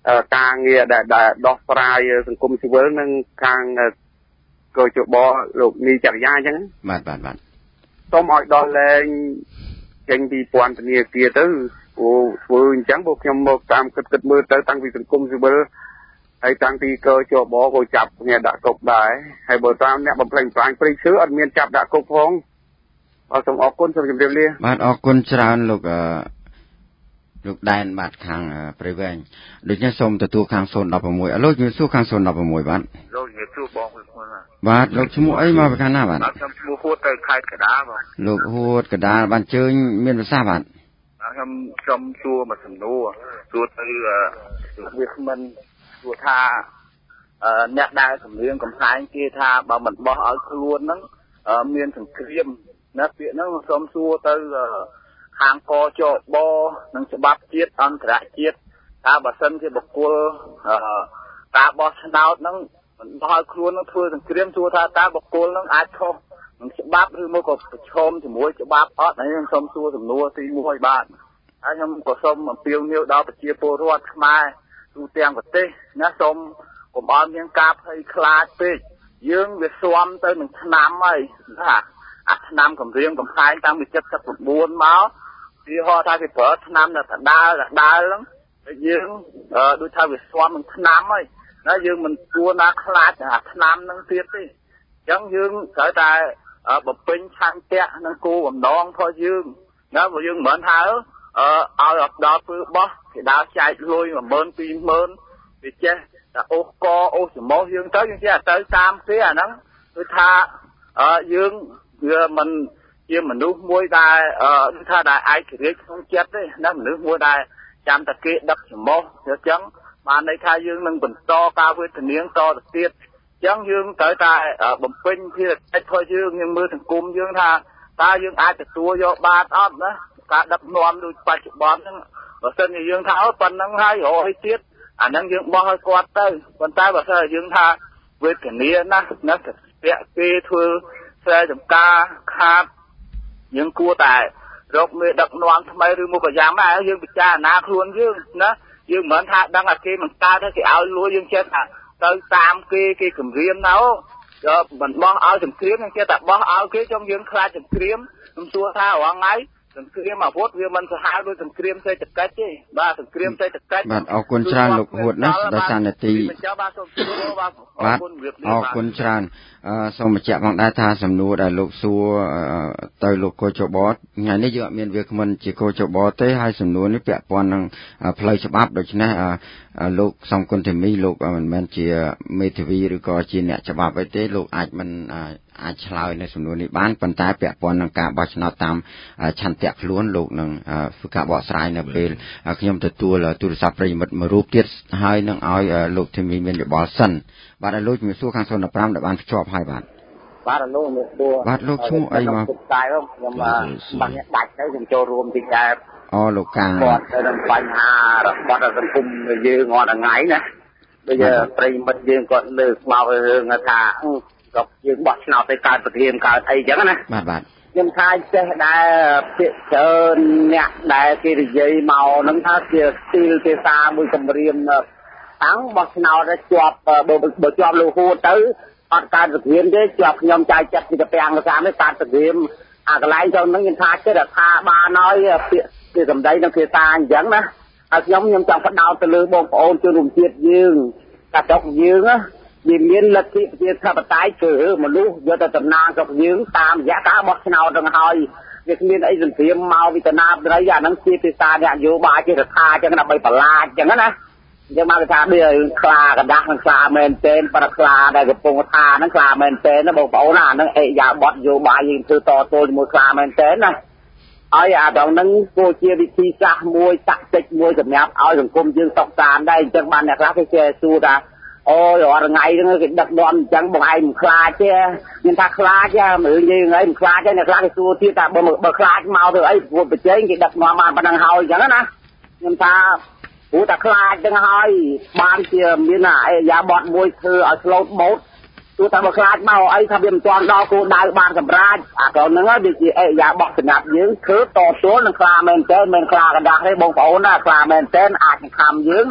ការងារដែលដែលដោះស្រាយសង្គមស៊ីវិលនិងខាងកោជបលោកនីចរិយាអញ្ចឹងបាទបាទបាទសូមឲ្យដល់លែងចេញពីពន្ធនាគារទៅព្រោះធ្វើអញ្ចឹងពួកខ្ញុំមកតាមគិតគិតមើលទៅតាំងពីសង្គមស៊ីវិលហើយតាំងពីកោជបក៏ចាប់គ្នាដាក់គុកដែរហើយបើតាមអ្នកបំផ្លិចបំផ្លាញព្រៃឈើអត់មានចាប់ដាក់គុកផងអរសូមអរគុណសូមជម្រាបលាបាទអរគុណច្រើនលោកលោកដែនបាទខាងព្រៃវែងដូច្នេះសូមទទួលខាងศูนย์หนึ่งหกឥឡូវជំរាបសួរខាងศูนย์หนึ่งหกបាទលោកជំរាបសួរបងប្អូនបាទលោកឈ្មោះអីមកពីខាងណាបាទខ្ញុំឈ្មោះហួតទៅខេត្តកណ្ដាលបងលោកហួតកណ្ដាលបានជើញមានប្រសាសន៍បាទខ្ញុំសូមសួរមួយសំណួរសួរទៅវាគ្មិនសួរថាអ្នកដែលសម្លៀងកំប្លែងគេថាបើមិនបោះឲ្យខ្លួនហ្នឹងមានសង្គ្រាមណាពាក្យហ្នឹងសូមសួរទៅខាងកជបនិងច្បាប់ជាតិអន្តរជាតិថាបើសិនជាបុគ្គលការបោះឆ្នោតហ្នឹងមិនបោះឲ្យខ្លួននឹងធ្វើសង្គ្រាមសួរថាតើបុគ្គលហ្នឹងអាចខុសនឹងច្បាប់ឬមកក៏ប្រឈមជាមួយច្បាប់អត់ហើយខ្ញុំសូមសួរសំណួរទីមួយបាទហើយខ្ញុំក៏សូមអំពាវនាវដល់ប្រជាពលរដ្ឋខ្មែរទូទាំងប្រទេសណាសូមកុំឲ្យមានការភ័យខ្លាចពេកយើងវាស៊ាំទៅនឹងឆ្នាំហើយណាអាឆ្នាំគម្រាមកំប្លែងតាំងពីเจ็ดสิบเก้าមកពីហោថាគេប្រើឆ្នាំដល់ដដាលដដាលហ្នឹងយើងដូចថាវាស៊ាំនឹងឆ្នាំហើយណាយើងមិនគួរណាខ្លាចអាឆ្នាំហ្នឹងទៀតទេអញ្ចឹងយើងត្រូវតែបំពេញឆន្ទៈនឹងគោលបំណងរបស់យើងណាព្រោះយើងមិនថាឲ្យអត់ដល់ធ្វើបោះគេដើរចែកលុយមួយម៉ឺនពីរម៉ឺនវាចេះតែអូសកអូសច្មោះយើងទៅយើងចេះតែទៅតាមគេអាហ្នឹងគឺថាយើងវាមិនជាមនុស្សមួយដែលគឺថាដែលឯករាជ្យក្នុងចិត្តទេណាមនុស្សមួយដែលចាំតែគេដឹកច្មោះអញ្ចឹងបានន័យថាយើងនឹងបន្តការវេទនាងតទៅទៀតអញ្ចឹងយើងត្រូវតែបំពេញភារកិច្ចរបស់យើងយើងមើលសង្គមយើងថាតើយើងអាចទទួលយកបានអត់ណាការដឹកនាំដូចបច្ចុប្បន្នហ្នឹងបើសិនជាយើងថាអូប៉ុណ្្នឹងហើយរហូតទៀតអាហ្នឹងយើងបោះឲ្យគាត់ទៅប៉ុន្តែបើសិនជាយើងថាវេទនាណាណាពាក់គេធ្វើស្រែចម្ការខាតយើងគួរតែរកមេដឹកនាំថ្មីឬមកយ៉ាងណាយើងពិចារណាខ្លួនយើងណាយើងមិនថាដឹងថាគេមិនកើតទេគេឲ្យលួយយើងចេះថាទៅតាមគេគេគម្រាមណាយកមិនបោះឲ្យសង្គ្រាមយើងចេះតែបោះឲ្យគេចង់យើងខ្លាចសង្គ្រាមខ្ញុំសួរថារងថ្ងៃសង្គ្រាមអាវុធវាមិនសាហាវដូចសង្គ្រាមសេដ្ឋកិច្ចទេបាទសង្គ្រាមសេដ្ឋកិច្ចបាទអរគុណច្រើនលោកហួតណាដោយសារនាទីបាទអរគុណច្រើនសូមបញ្ជាក់ផងដែរថាសំណួរដែលលោកសួរទៅលោកកោជបថ្ងៃនេះយើងអត់មានវាគ្មិនជាកោជបទេហើយសំណួរនេះពាក់ព័ន្ធនឹងផ្លូវច្បាប់ដូច្នេះលោកសំគុណធីមីលោកមិនមែនជាមេធាវីឬក៏ជាអ្នកច្បាប់អីទេលោកអាចមិនអាចឆ្លើយនៅសំណួរនេះបានប៉ុន្តែពាក់ព័ន្ធនឹងការបោះឆ្នោតតាមឆន្ទៈខ្លួនលោកនឹងធ្វើការបកស្រាយនៅពេលខ្ញុំទទួលទូរស័ព្ទប្រិយមិត្តមួយរូបទៀតហើយនឹងឲ្យលោកធីមីមានយោបល់សិនបាទឲ្យលោកជំរាបសួរខាងศูนย์หนึ่งห้าដែលបានភ្ជាប់ហើយបាទបាទលោកជំរាបសួរបាទលោកឈ្មោះអីមកតែខ្ញុំបានដាច់ទៅខ្ញុំចូលរួមទីកើតអូលោកកាងគាត់ទៅនឹងបញ្ហារបស់សង្គមយើងអត់ថ្ងៃណាដូចប្រិយមិត្តយើងគាត់លើកមករឿងថាក៏យើងបោះឆ្នោតទៅកើតប្រធានកើតអីចឹងណាបាទបាទខ្ញុំថាចេះដែរពាក្យច្រើនអ្នកដែលគេនិយាយមកហ្នឹងថាជាស្ទីលភាសាមួយកម្រាមតាំងបោះឆ្នោតទៅជាប់បើជាប់លោកហួតទៅអត់កើតប្រធានទេជាប់ខ្ញុំចាយចិត្តពីកាពាំងកាសានេះកើតប្រធានអាកន្លែងចឹងហ្នឹងខ្ញុំថាចិត្តថាបានហើយពាក្យគេសម្ដីនឹងភាសាអញ្ចឹងណាហើយខ្ញុំខ្ញុំចង់បដោតទៅលើបងប្អូនជនរួមជាតិយើងកាតុកយើងណាវាមានលទ្ធិប្រជាធិបតេយ្យគឺមនុស្សយកទៅតំណាងស្រុកយើងតាមរយៈការបោះឆ្នោតនឹងហើយវាគ្មានអីសង្គ្រាមមកវិតាណាបត្រីអាហ្នឹងជាភាសានយោបាយជារដ្ឋាអញ្ចឹងដើម្បីបលាចអញ្ចឹងណាអញ្ចឹងមកគេថាវាខ្លាកដាស់នឹងខ្លាមែនតែនប្រខ្លាដែលកំពុងថាហ្នឹងខ្លាមែនតែនណាបងប្អូនណាអាហ្នឹងអេយ៉ាបត់យោបាយយើងធ្វើតទល់ជាមួយខ្លាមែនតែនណាហើយអាដងហ្នឹងក៏ជាវិធីសាស្ត្រមួយតាក់ទិចមួយសម្រាប់ឲ្យសង្គមយើងសុខសាន្តដែរអញ្ចឹងបានអ្នកខ្លះគេចេះសួរថាអូយរាល់ថ្ងៃហ្នឹងគេដឹកនាំអញ្ចឹងបងឯងមិនខ្លាចទេខ្ញុំថាខ្លាចទេមើលយើងអីមិនខ្លាចទេអ្នកខ្លះគេសួរទៀតថាបើបើខ្លាចមកទៅអីព្រោះប្រជែងគេដឹកនាំបានប៉ុណ្ណឹងហើយអញ្ចឹងណាខ្ញុំថាព្រោះតែខ្លាចទាំងហើយបានជាមានអាយ៉ាបត់មួយធ្វើឲ្យស្លូតម៉ូតទោះតែបើខ្លាចមកអីថាវាមិនទាន់ដល់គោលដៅបានសម្រាប់អាកូនហ្នឹងដូចជាអាយ៉ាបត់សម្រាប់យើងធ្វើតទល់នឹងខ្លាមែនតើមិនខ្លាកដាស់ទេបងប្អូនណាខ្លាមែនតើអាចខំយើងណា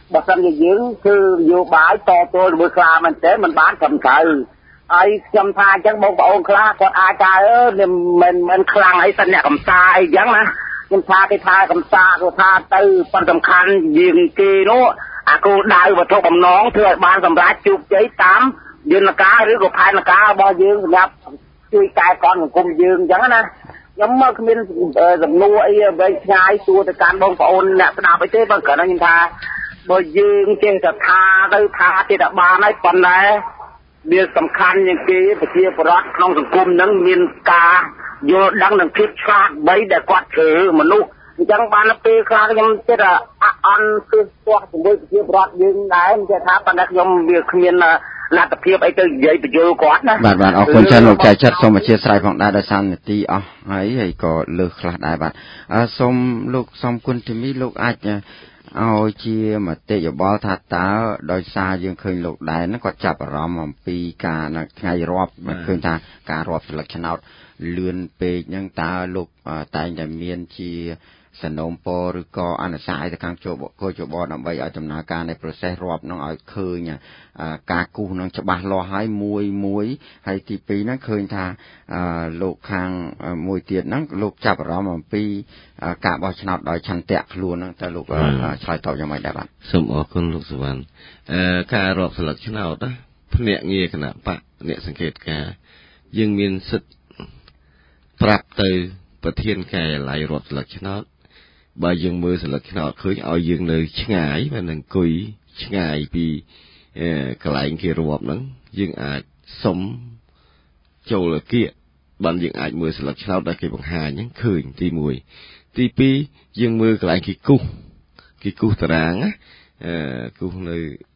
បើសិនជាយើងគឺនយោបាយតទល់ជាមួយខ្លាមែនទេមិនបានត្រឹមត្រូវហើយខ្ញុំថាអញ្ចឹងបងប្អូនខ្លះគាត់អាចថាអឺមិនមិនខ្លាំងអីសិនអ្នកកំសាអីអញ្ចឹងណាខ្ញុំថាគេថាកំសាគាត់ថាទៅប៉ុន្តែសំខាន់យើងគេនោះអាគោលដៅវត្ថុបំណងធ្វើឲ្យបានសម្រេចជោគជ័យតាមយន្តការឬក៏ផែនការរបស់យើងសម្រាប់ជួយកែប្រែសង្គមយើងអញ្ចឹងណាខ្ញុំមកគ្មានសំណួរអីវែងឆ្ងាយសួរទៅកាន់បងប្អូនអ្នកស្ដាប់អីទេបើគ្រាន់តែខ្ញុំថាបើយើងចេះតែថាទៅថាទៀតតែបានហើយប៉ុន្តែវាសំខាន់ជាងគេប្រជាពលរដ្ឋក្នុងសង្គមនឹងមានការយល់ដឹងនិងភាពឆ្លាតបីដែលគាត់ធ្វើមនុស្សអញ្ចឹងបានពេលខ្លះខ្ញុំចិត្តថាអន់គឺស្ទាស់ជាមួយប្រជាពលរដ្ឋយើងដែរមិនចេះថាប៉ុន្តែខ្ញុំវាគ្មានលទ្ធភាពអីទៅនិយាយបញ្យល់គាត់ណាបាទបាទអរគុណច្រើនលោកចៅចិត្តសូមអធិស្ឋានផងដែរដោយសារនាទីអស់ហើយហើយក៏លើសខ្លះដែរបាទអឺសូមលោកសំគុណធីមីលោកអាចឲ្យជាមតិយោបល់ថាតើដោយសារយើងឃើញលោកដែរហ្នឹងគាត់ចាប់អារម្មណ៍អំពីការថ្ងៃរាប់ឃើញថាការរាប់ស្លឹកឆ្នោតលឿនពេកហ្នឹងតើលោកតែងតែមានជាសនំពរឬក៏អនុសាសន៍ទៅខាងជបកោជបដើម្បីឲ្យដំណើរការនៃ process រាប់ហ្នឹងឲ្យឃើញការគូសហ្នឹងច្បាស់លាស់ហើយមួយមួយហើយទីពីរហ្នឹងឃើញថាលោកខាងមួយទៀតហ្នឹងលោកចាប់អារម្មណ៍អំពីការបោះឆ្នោតដោយឆន្ទៈខ្លួនហ្នឹងតើលោកឆ្លើយតបយ៉ាងម៉េចដែរបាទសូមអរគុណលោកសុវណ្ណអឺការរាប់ស្លឹកឆ្នោតណាភ្នាក់ងារគណៈបកអ្នកសង្កេតការយើងមានសិទ្ធិប្រាប់ទៅប្រធានការិយាល័យរាប់ស្លឹកឆ្នោតបើយើងមើលស្លឹកឆ្នោតឃើញឲ្យយើងនៅឆ្ងាយមិនអង្គុយឆ្ងាយពីកន្លែងគេរាប់ហ្នឹងយើងអាចសុំចូលគៀកបានយើងអាចមើលស្លឹកឆ្នោតដែលគេបង្ហាញហ្នឹងឃើញទីមួយទីពីរយើងមើលកន្លែងគេគូសគេគូសតារាងណាអឺគូសនៅ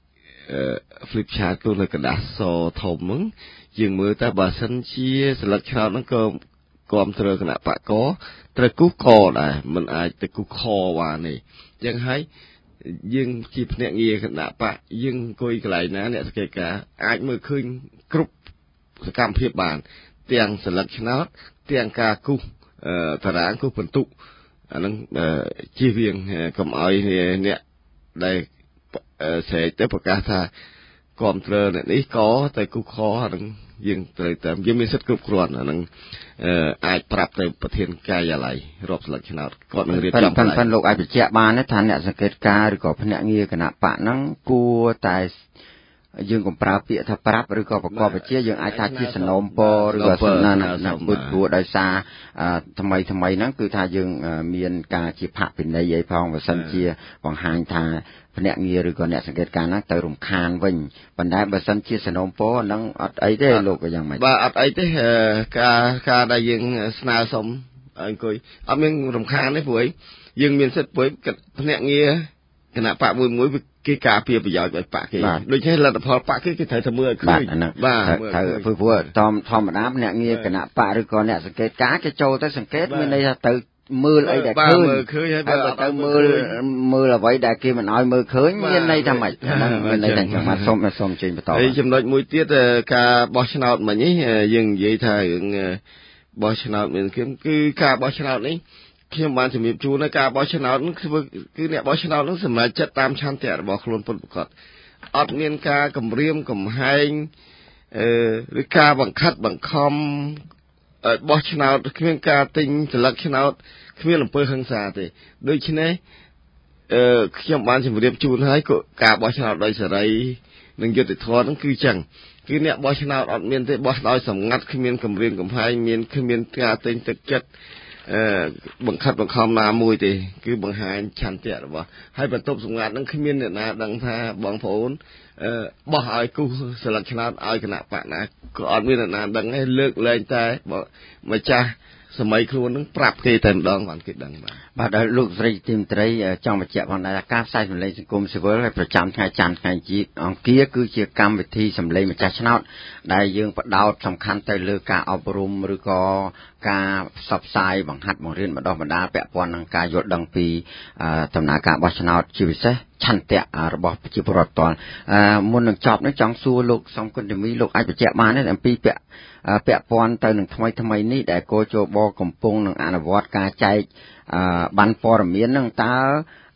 flip chart គូសនៅกระดาษសធំហ្នឹងយើងមើលតើបើសិនជាស្លឹកឆ្នោតហ្នឹងក៏គ្រប់គ្រងគណៈបកកត្រូវគូសកដែរមិនអាចទៅគូសខបានទេអញ្ចឹងហើយយើងជាភ្នាក់ងារគណៈបកយើងអង្គុយកន្លែងណាអ្នកសង្កេតការអាចមើលឃើញគ្រប់សកម្មភាពបានទាំងស្លឹកឆ្នោតទាំងការគូសតារាងគូសបន្ទុកអានឹងជៀសវាងកុំឲ្យអ្នកដែលស្រែកទៅប្រកាសថាគ្រប់គ្រងអ្នកនេះក៏ទៅគូសខអានឹងយើងត្រូវតាមយើងមានសិទ្ធិគ្រប់គ្រាន់អានឹងអាចប្រាប់ទៅប្រធានការិយាល័យរាប់ស្លឹកឆ្នោតគាត់នឹងរៀបចំប៉ុន្តែលោកអាចបញ្ជាក់បានទេថាអ្នកសង្កេតការឬក៏ភ្នាក់ងារគណៈបកហ្នឹងគួរតែយើងកុំប្រើពាក្យថាប្រាប់ឬក៏ប្រកបវិជ្ជាយើងអាចថាជាសនំពរឬក៏សំណានពុទ្ធព្រោះដោយសារថ្មីថ្មីហ្នឹងគឺថាយើងមានការជាផាកពិន័យអីផងបើសិនជាបង្ហាញថាភ្នាក់ងារឬក៏អ្នកសង្កេតការណ៍ហ្នឹងទៅរំខានវិញប៉ុន្តែបើសិនជាសនំពរហ្នឹងអត់អីទេលោកក៏យ៉ាងម៉េចបាទអត់អីទេការការដែលយើងស្នើសុំអង្គុយអត់មានរំខានទេព្រោះយើងមានសិទ្ធិព្រោះភ្នាក់ងារគណៈបកមួយមួយគេការពារប្រយោជន៍ឲ្យបកគេដូច្នេះលទ្ធផលបកគេគេត្រូវតែមើលឲ្យឃើញបាទត្រូវព្រោះតាមធម្មតាភ្នាក់ងារគណៈបកឬក៏អ្នកសង្កេតការគេចូលទៅសង្កេតមានន័យថាទៅមើលអីដែលឃើញហើយបើទៅមើលមើលអ្វីដែលគេមិនឲ្យមើលឃើញមានន័យថាម៉េចហ្នឹងមានន័យថាចាំមកសូមសូមជើញបន្តហើយចំណុចមួយទៀតការបោះឆ្នោតមិញនេះយើងនិយាយថារឿងបោះឆ្នោតមានគឺការបោះឆ្នោតនេះខ្ញុំបានជំរាបជូននៅការបោះឆ្នោតគឺគឺអ្នកបោះឆ្នោតនឹងសម្រេចចិត្តតាមឆន្ទៈរបស់ខ្លួនពិតប្រាកដអត់មានការគំរាមកំហែងអឺឬការបង្ខិតបង្ខំបោះឆ្នោតគ្មានការទិញស្លឹកឆ្នោតគ្មានអំពើហិង្សាទេដូច្នេះអឺខ្ញុំបានជំរាបជូនហើយការបោះឆ្នោតដោយសេរីនិងយុត្តិធម៌ហ្នឹងគឺចឹងគឺអ្នកបោះឆ្នោតអត់មានទេបោះដោយសម្ងាត់គ្មានគំរាមកំហែងមានគ្មានការទិញទឹកចិត្តអឺបង្ខិតបង្ខំណាមួយទេគឺបង្ហាញឆន្ទៈរបស់ហើយបន្ទប់សម្ងាត់ហ្នឹងគ្មានអ្នកណាដឹងថាបងប្អូនអឺបោះឲ្យគូស្លឹកឆ្នោតឲ្យគណៈបកណាក៏អត់មានអ្នកណាដឹងទេលើកលែងតែម្ចាស់សម័យខ្លួននឹងប្រាប់គេតែម្ដងបានគេដឹងបាទបាទដល់លោកស្រីទីមត្រីចង់បញ្ជាក់ផងដែរការផ្សាយសម្លេងសង្គមស៊ីវិលប្រចាំថ្ងៃច័ន្ទថ្ងៃជីអង្គារគឺជាកម្មវិធីសម្លេងម្ចាស់ឆ្នោតដែលយើងផ្ដោតសំខាន់ទៅលើការអប់រំឬក៏ការផ្សព្វផ្សាយបង្ហាត់បង្រៀនបណ្ដុះបណ្ដាលពាក់ព័ន្ធនឹងការយល់ដឹងពីដំណើរការបោះឆ្នោតជាពិសេសឆន្ទៈរបស់ប្រជាពលរដ្ឋតលមុននឹងចប់នេះចង់សួរលោកសំគុណធីមីលោកអាចបញ្ជាក់បានទេអំពីពាក់ពាក់ព័ន្ធទៅនឹងថ្មីថ្មីនេះដែលកោជបកំពុងនឹងអនុវត្តការចែកបានព័ត៌មាននឹងតើ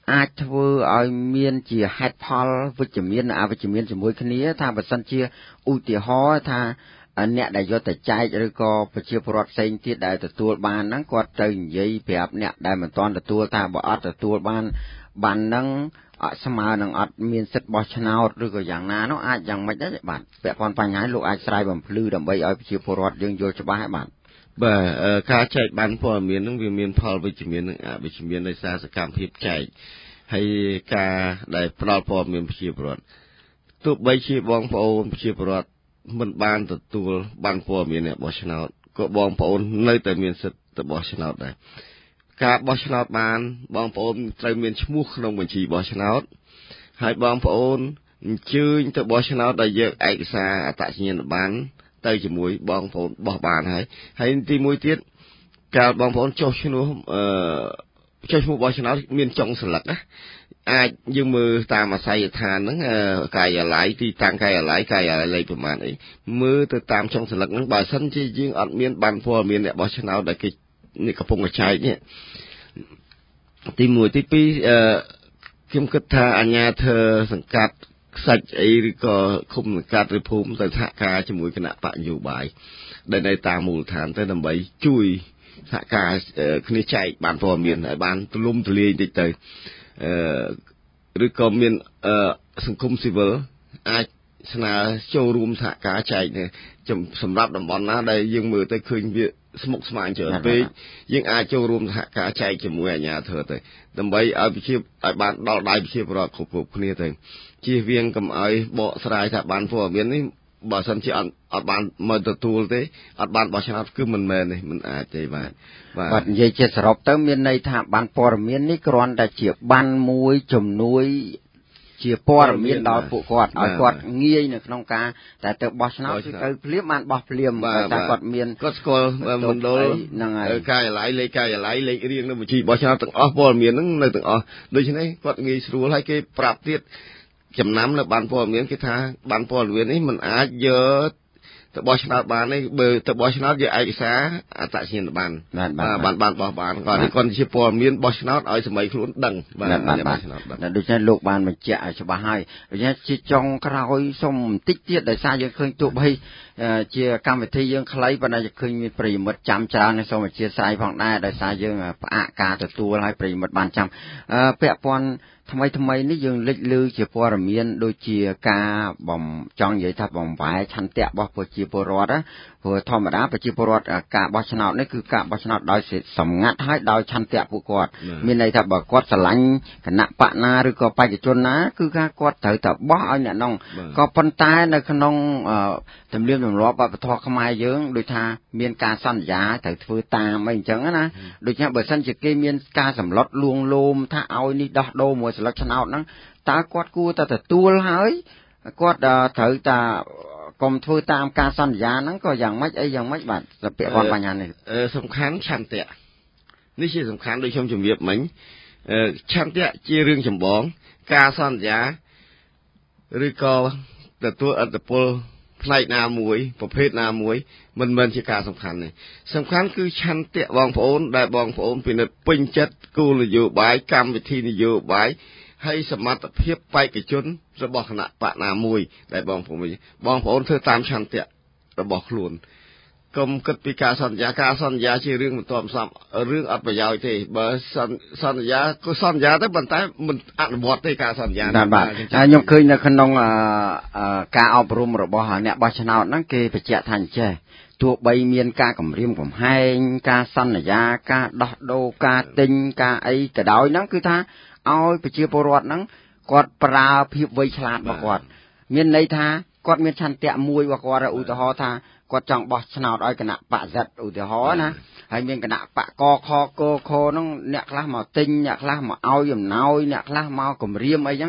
អាចធ្វើឲ្យមានជាហេតុផលវិជ្ជមាននិងអវិជ្ជមានជាមួយគ្នាថាបើសិនជាឧទាហរណ៍ថាអ្នកដែលយកទៅចែកឬក៏ប្រជាពលរដ្ឋផ្សេងទៀតដែលទទួលបានហ្នឹងគាត់ទៅនិយាយប្រាប់អ្នកដែលមិនទាន់ទទួលថាបើអត់ទទួលបានបានហ្នឹងអត់ស្មើនឹងអត់មានសិទ្ធិបោះឆ្នោតឬក៏យ៉ាងណានោះអាចយ៉ាងម៉េចដែរបាទពាក់ព័ន្ធបញ្ហាលោកអាចស្រាយបំភ្លឺដើម្បីឲ្យប្រជាពលរដ្ឋយើងយល់ច្បាស់ហើយបាទបាទការចែកបានព័ត៌មានហ្នឹងវាមានផលវិជ្ជមាននិងអវិជ្ជមានដោយសារសកម្មភាពចែកហើយការដែលផ្ដល់ព័ត៌មានប្រជាពលរដ្ឋទោះបីជាបងប្អូនប្រជាពលរដ្ឋមិនបានទទួលបានព័ត៌មានរបស់ឆ្នោតក៏បងប្អូននៅតែមានសិទ្ធិទៅបោះឆ្នោតដែរការបោះឆ្នោតបានបងប្អូនត្រូវមានឈ្មោះក្នុងបញ្ជីបោះឆ្នោតហើយបងប្អូនអញ្ជើញទៅបោះឆ្នោតដោយយកឯកសារអត្តសញ្ញាណប័ណ្ណទៅជាមួយបងប្អូនបោះបានហើយហើយទីមួយទៀតកាលបងប្អូនចុះឈ្មោះអឺចុះឈ្មោះបោះឆ្នោតមានចុងស្លឹកណាអាចយើងមើលតាមអាស័យដ្ឋានហ្នឹងកាយឡ័យទីតាំងកាយឡ័យកាយឡ័យលេខប្រមាណអីមើលទៅតាមចុងស្លឹកហ្នឹងបើសិនជាយើងអត់មានបានព័ត៌មានអ្នកបោះឆ្នោតដែលគេនេះកំពុងតែចែកនេះទីមួយទីពីរអឺខ្ញុំគិតថាអាជ្ញាធរសង្កាត់ខ្សាច់អីឬក៏ឃុំសង្កាត់ឬភូមិទៅសហការជាមួយគណៈបកនយោបាយដែលនៅតាមមូលដ្ឋានទៅដើម្បីជួយសហការគ្នាចែកបានព័ត៌មានឲ្យបានទូលំទូលាយបន្តិចទៅអឺឬក៏មានអឺសង្គមស៊ីវិលអាចស្នើចូលរួមសហការចែកនេះសម្រាប់តំបន់ណាដែលយើងមើលទៅឃើញវាស្មុគស្មាញច្រើនពេកយើងអាចចូលរួមសហការចែកជាមួយអាជ្ញាធរទៅដើម្បីឲ្យប្រជាឲ្យបានដល់ដៃប្រជាពលរដ្ឋគ្រប់គ្រប់គ្នាទៅជៀសវាងកុំឲ្យបកស្រាយថាបានព័ត៌មាននេះបើសិនជាអត់អត់បានមកទទួលទេអត់បានបោះឆ្នោតគឺមិនមែនទេមិនអាចទេបាទបាទនិយាយជាសរុបទៅមានន័យថាបានព័ត៌មាននេះគ្រាន់តែជាបានមួយជំនួយជាព័ត៌មានដល់ពួកគាត់ឲ្យគាត់ងាយនៅក្នុងការតែទៅបោះឆ្នោតគឺទៅភ្លាមបានបោះភ្លាមតែគាត់មានគាត់ស្គាល់មណ្ឌលហ្នឹងហើយកាយឡ័យលេខកាយឡ័យលេខរៀងនៅបញ្ជីបោះឆ្នោតទាំងអស់ព័ត៌មានហ្នឹងនៅទាំងអស់ដូច្នេះគាត់ងាយស្រួលហើយគេប្រាប់ទៀតចំណាំនៅបានព័ត៌មានគេថាបានព័ត៌មាននេះមិនអាចយកទៅបោះឆ្នោតបានទេបើទៅបោះឆ្នោតយកឯកសារអត្តសញ្ញាណប័ណ្ណបានបានបោះបានគាត់គាត់ជាព័ត៌មានបោះឆ្នោតឲ្យសម័យខ្លួនដឹងបាទបោះឆ្នោតដូច្នេះលោកបានបញ្ជាក់ឲ្យច្បាស់ហើយដូច្នេះជាចុងក្រោយសូមបន្តិចទៀតដោយសារយើងឃើញទោះបីជាកម្មវិធីយើងខ្លីប៉ុន្តែឃើញមានប្រិយមិត្តចាំច្រើនសូមអធិស្ឋានផងដែរដោយសារយើងផ្អាកការទទួលឲ្យប្រិយមិត្តបានចាំពាក់ព័ន្ធថ្មីថ្មីនេះយើងលេចលឺជាព័ត៌មានដូចជាការបំចង់និយាយថាបំវែឆន្ទៈរបស់ប្រជាពលរដ្ឋណាព្រោះធម្មតាប្រជាពលរដ្ឋការបោះឆ្នោតនេះគឺការបោះឆ្នោតដោយសម្ងាត់ហើយដោយឆន្ទៈពួកគាត់មានន័យថាបើគាត់ស្រឡាញ់គណៈបកណាឬក៏បេក្ខជនណាគឺថាគាត់ត្រូវតែបោះឲ្យអ្នកនោះក៏ប៉ុន្តែនៅក្នុងទំនៀមទម្លាប់វប្បធម៌ខ្មែរយើងដូចថាមានការសន្យាត្រូវធ្វើតាមអីអញ្ចឹងណាដូច្នេះបើសិនជាគេមានការសម្លុតលួងលោមថាឲ្យនេះដោះដូរមួយស្លឹកឆ្នោតហ្នឹងតើគាត់គួរតែទទួលហើយគាត់ត្រូវតែកុំធ្វើតាមការសន្យាហ្នឹងក៏យ៉ាងម៉េចអីយ៉ាងម៉េចបាទពាក់ព័ន្ធបញ្ហានេះសំខាន់ឆន្ទៈនេះជាសំខាន់ដូចខ្ញុំជម្រាបមិញឆន្ទៈជារឿងចម្បងការសន្យាឬក៏ទទួលឥទ្ធិពលផ្នែកណាមួយប្រភេទណាមួយមិនមែនជាការសំខាន់ទេសំខាន់គឺឆន្ទៈបងប្អូនដែលបងប្អូនពិនិត្យពេញចិត្តគោលនយោបាយកម្មវិធីនយោបាយហើយសមត្ថភាពបេក្ខជនរបស់គណៈបកណាមួយដែលបងប្អូនបងប្អូនធ្វើតាមឆន្ទៈរបស់ខ្លួនកុំគិតពីការសន្យាការសន្យាជារឿងមិនទាន់សមរឿងអត់ប្រយោជន៍ទេបើសន្យាគឺសន្យាទៅប៉ុន្តែមិនអនុវត្តទេការសន្យាបាទខ្ញុំឃើញនៅក្នុងការអប់រំរបស់អ្នកបោះឆ្នោតហ្នឹងគេបញ្ជាក់ថាអញ្ចេះទោះបីមានការគម្រាមកំហែងការសន្យាការដោះដូរការទិញការអីទៅដោយហ្នឹងគឺថាឲ្យប្រជាពលរដ្ឋហ្នឹងគាត់ប្រើភាពវៃឆ្លាតរបស់គាត់មានន័យថាគាត់មានឆន្ទៈមួយរបស់គាត់ឧទាហរណ៍ថាគាត់ចង់បោះឆ្នោតឲ្យគណៈបកសិទ្ធឧទាហរណ៍ណាហើយមានគណៈបកកខកខហ្នឹងអ្នកខ្លះមកទិញអ្នកខ្លះមកឲ្យអំណោយអ្នកខ្លះមកគម្រាមអីចឹង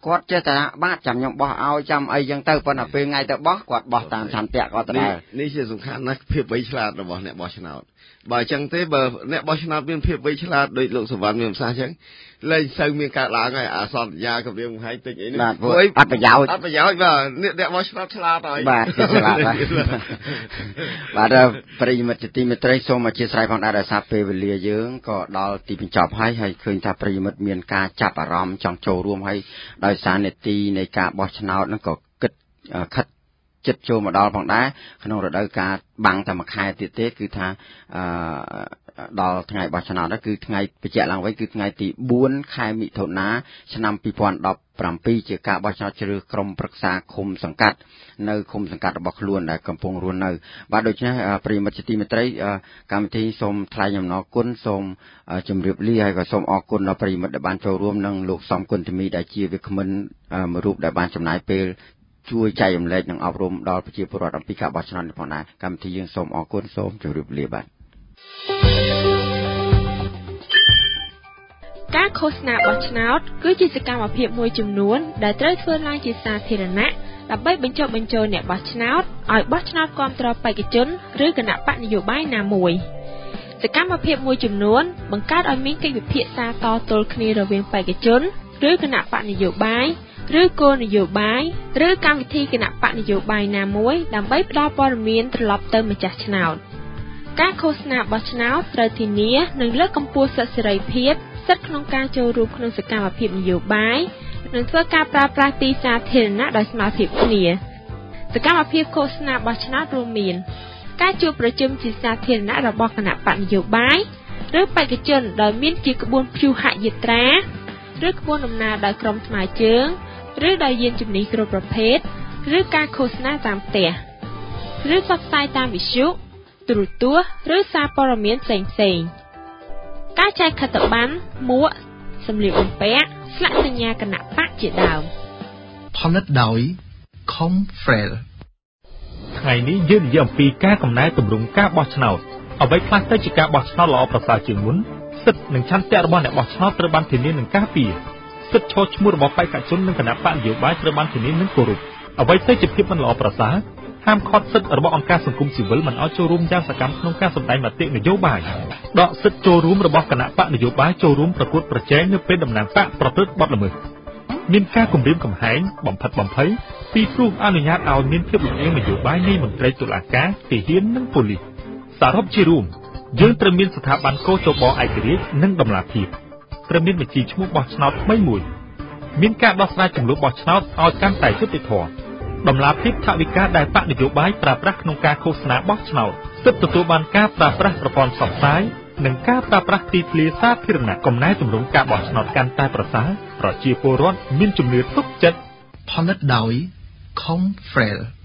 គាត់ចេះតែបាទចាំខ្ញុំបោះឲ្យចាំអីចឹងទៅប៉ុន្តែពេលថ្ងៃទៅបោះគាត់បោះតាមឆន្ទៈគាត់ទៅនេះជាសំខាន់ណាស់ភាពវៃឆ្លាតរបស់អ្នកបោះឆ្នោតបើអញ្ចឹងទេបើអ្នកបោះឆ្នោតមានភាពវៃឆ្លាតដូចលោកសវណ្ណមានប្រសាសន៍អញ្ចឹងលែងសូវមានការឡើងហើយអាសន្យាគម្រាមកំហែងតិចអីនេះអត់ប្រយោជន៍អត់ប្រយោជន៍បាទអ្នកបោះឆ្នោតឆ្លាតហើយបាទឆ្លាតហើយបាទប្រិយមិត្តជាទីមេត្រីសូមអធិស្ឋានផងដែរដោយសារពេលវេលាយើងក៏ដល់ទីបញ្ចប់ហើយហើយឃើញថាប្រិយមិត្តមានការចាប់អារម្មណ៍ចង់ចូលរួមហើយដោយសារនេតិនៃការបោះឆ្នោតហ្នឹងក៏គិតខិតចិត្តចូលមកដល់ផងដែរក្នុងរដូវកាលបាំងតែមួយខែទៀតទេគឺថាអឺដល់ថ្ងៃបោះឆ្នោតគឺថ្ងៃបញ្ជាក់ឡើងវិញគឺថ្ងៃទីបួនខែមិថុនាឆ្នាំពីរពាន់ដប់ប្រាំពីរជាការបោះឆ្នោតជ្រើសក្រុមប្រឹក្សាឃុំសង្កាត់នៅឃុំសង្កាត់របស់ខ្លួនដែលកំពុងរស់នៅបាទដូច្នេះប្រិយមិត្តជាទីមេត្រីកម្មវិធីសូមថ្លែងអំណរគុណសូមជម្រាបលាហើយក៏សូមអរគុណដល់ប្រិយមិត្តដែលបានចូលរួមនិងលោកសំគុណធីមីដែលជាវាគ្មិនមួយរូបដែលបានចំណាយពេលជួយចែករំលែកនិងអប់រំដល់ប្រជាពលរដ្ឋអំពីការបោះឆ្នោតនេះផងដែរកម្មវិធីយើងសូមអរគុណសូមជម្រាបលាបាទការឃោសនាបោះឆ្នោតគឺជាសកម្មភាពមួយចំនួនដែលត្រូវធ្វើឡើងជាសាធារណៈដើម្បីបញ្ចុះបញ្ចូលអ្នកបោះឆ្នោតឲ្យបោះឆ្នោតគាំទ្របេក្ខជនឬគណៈបកនយោបាយណាមួយសកម្មភាពមួយចំនួនបង្កើតឲ្យមានកិច្ចពិភាក្សាតទល់គ្នារវាងបេក្ខជនឬគណៈបកនយោបាយឬគោលនយោបាយឬកម្មវិធីគណៈបកនយោបាយណាមួយដើម្បីផ្ដល់ព័ត៌មានត្រឡប់ទៅម្ចាស់ឆ្នោតការឃោសនាបោះឆ្នោតត្រូវធានានិងលើកកម្ពស់សិទ្ធិសេរីភាពសិទ្ធិក្នុងការចូលរួមក្នុងសកម្មភាពនយោបាយនិងធ្វើការប្រើប្រាស់ទីសាធារណៈដោយស្មើភាពគ្នាសកម្មភាពឃោសនាបោះឆ្នោតរួមមានការជួបប្រជុំជាសាធារណៈរបស់គណៈបកនយោបាយឬបេក្ខជនដោយមានជាក្បួនព្យុហយាត្រាឬក្បួនដំណើរដោយក្រុមថ្មើរជើងឬដោយយានជំនិះគ្រប់ប្រភេទឬការឃោសនាតាមផ្ទះឬផ្សព្វផ្សាយតាមវិទ្យុទូរទស្សន៍ឬសារព័ត៌មានផ្សេងៗការចែកខិត្តប័ណ្ណមួកសម្លៀកបំពាក់ស្លាកសញ្ញាគណៈបកជាដើមផលិតដោយ Comfrel ថ្ងៃនេះយើងនិយាយអំពីការកំណែទម្រង់ការបោះឆ្នោតអ្វីខ្លះទៅជាការបោះឆ្នោតល្អប្រសើរជាងមុនសិទ្ធិនិងឆន្ទៈរបស់អ្នកបោះឆ្នោតត្រូវបានធានានិងការពារសិទ្ធិឈរឈ្មោះរបស់បេក្ខជននិងគណៈបកនយោបាយត្រូវបានធានានិងគោរពអ្វីទៅជាភាពមិនល្អប្រសើរហាមឃាត់សិទ្ធិរបស់អង្គការសង្គមស៊ីវិលមិនឲ្យចូលរួមយ៉ាងសកម្មក្នុងការសម្ដែងមតិនយោបាយដកសិទ្ធិចូលរួមរបស់គណៈបកនយោបាយចូលរួមប្រកួតប្រជែងនៅពេលតំណាងបកប្រព្រឹត្តបទល្មើសមានការគំរាមកំហែងបំផិតបំភ័យពីព្រោះអនុញ្ញាតឲ្យមានភាពលំអៀងនយោបាយនៃមន្ត្រីតុលាការទាហាននិងប៉ូលីសសរុបជារួមយើងត្រូវមានស្ថាប័នកោជបឯករាជ្យនិងតម្លាភាពត្រូវមានបញ្ជីឈ្មោះបោះឆ្នោតថ្មីមួយមានការដោះស្រាយចំនួនបោះឆ្នោតឲ្យកាន់តែយុត្តិធម៌តម្លាភាពថវិកាដែលបកនយោបាយប្រើប្រាស់ក្នុងការឃោសនាបោះឆ្នោតសិទ្ធិទទួលបានការប្រើប្រាស់ប្រព័ន្ធផ្សព្វផ្សាយនិងការប្រើប្រាស់ទីធ្លាសាធារណៈកំណែទម្រង់ការបោះឆ្នោតកាន់តែប្រសើរប្រជាពលរដ្ឋមានជំនឿទុកចិត្តផលិតដោយ Comfrel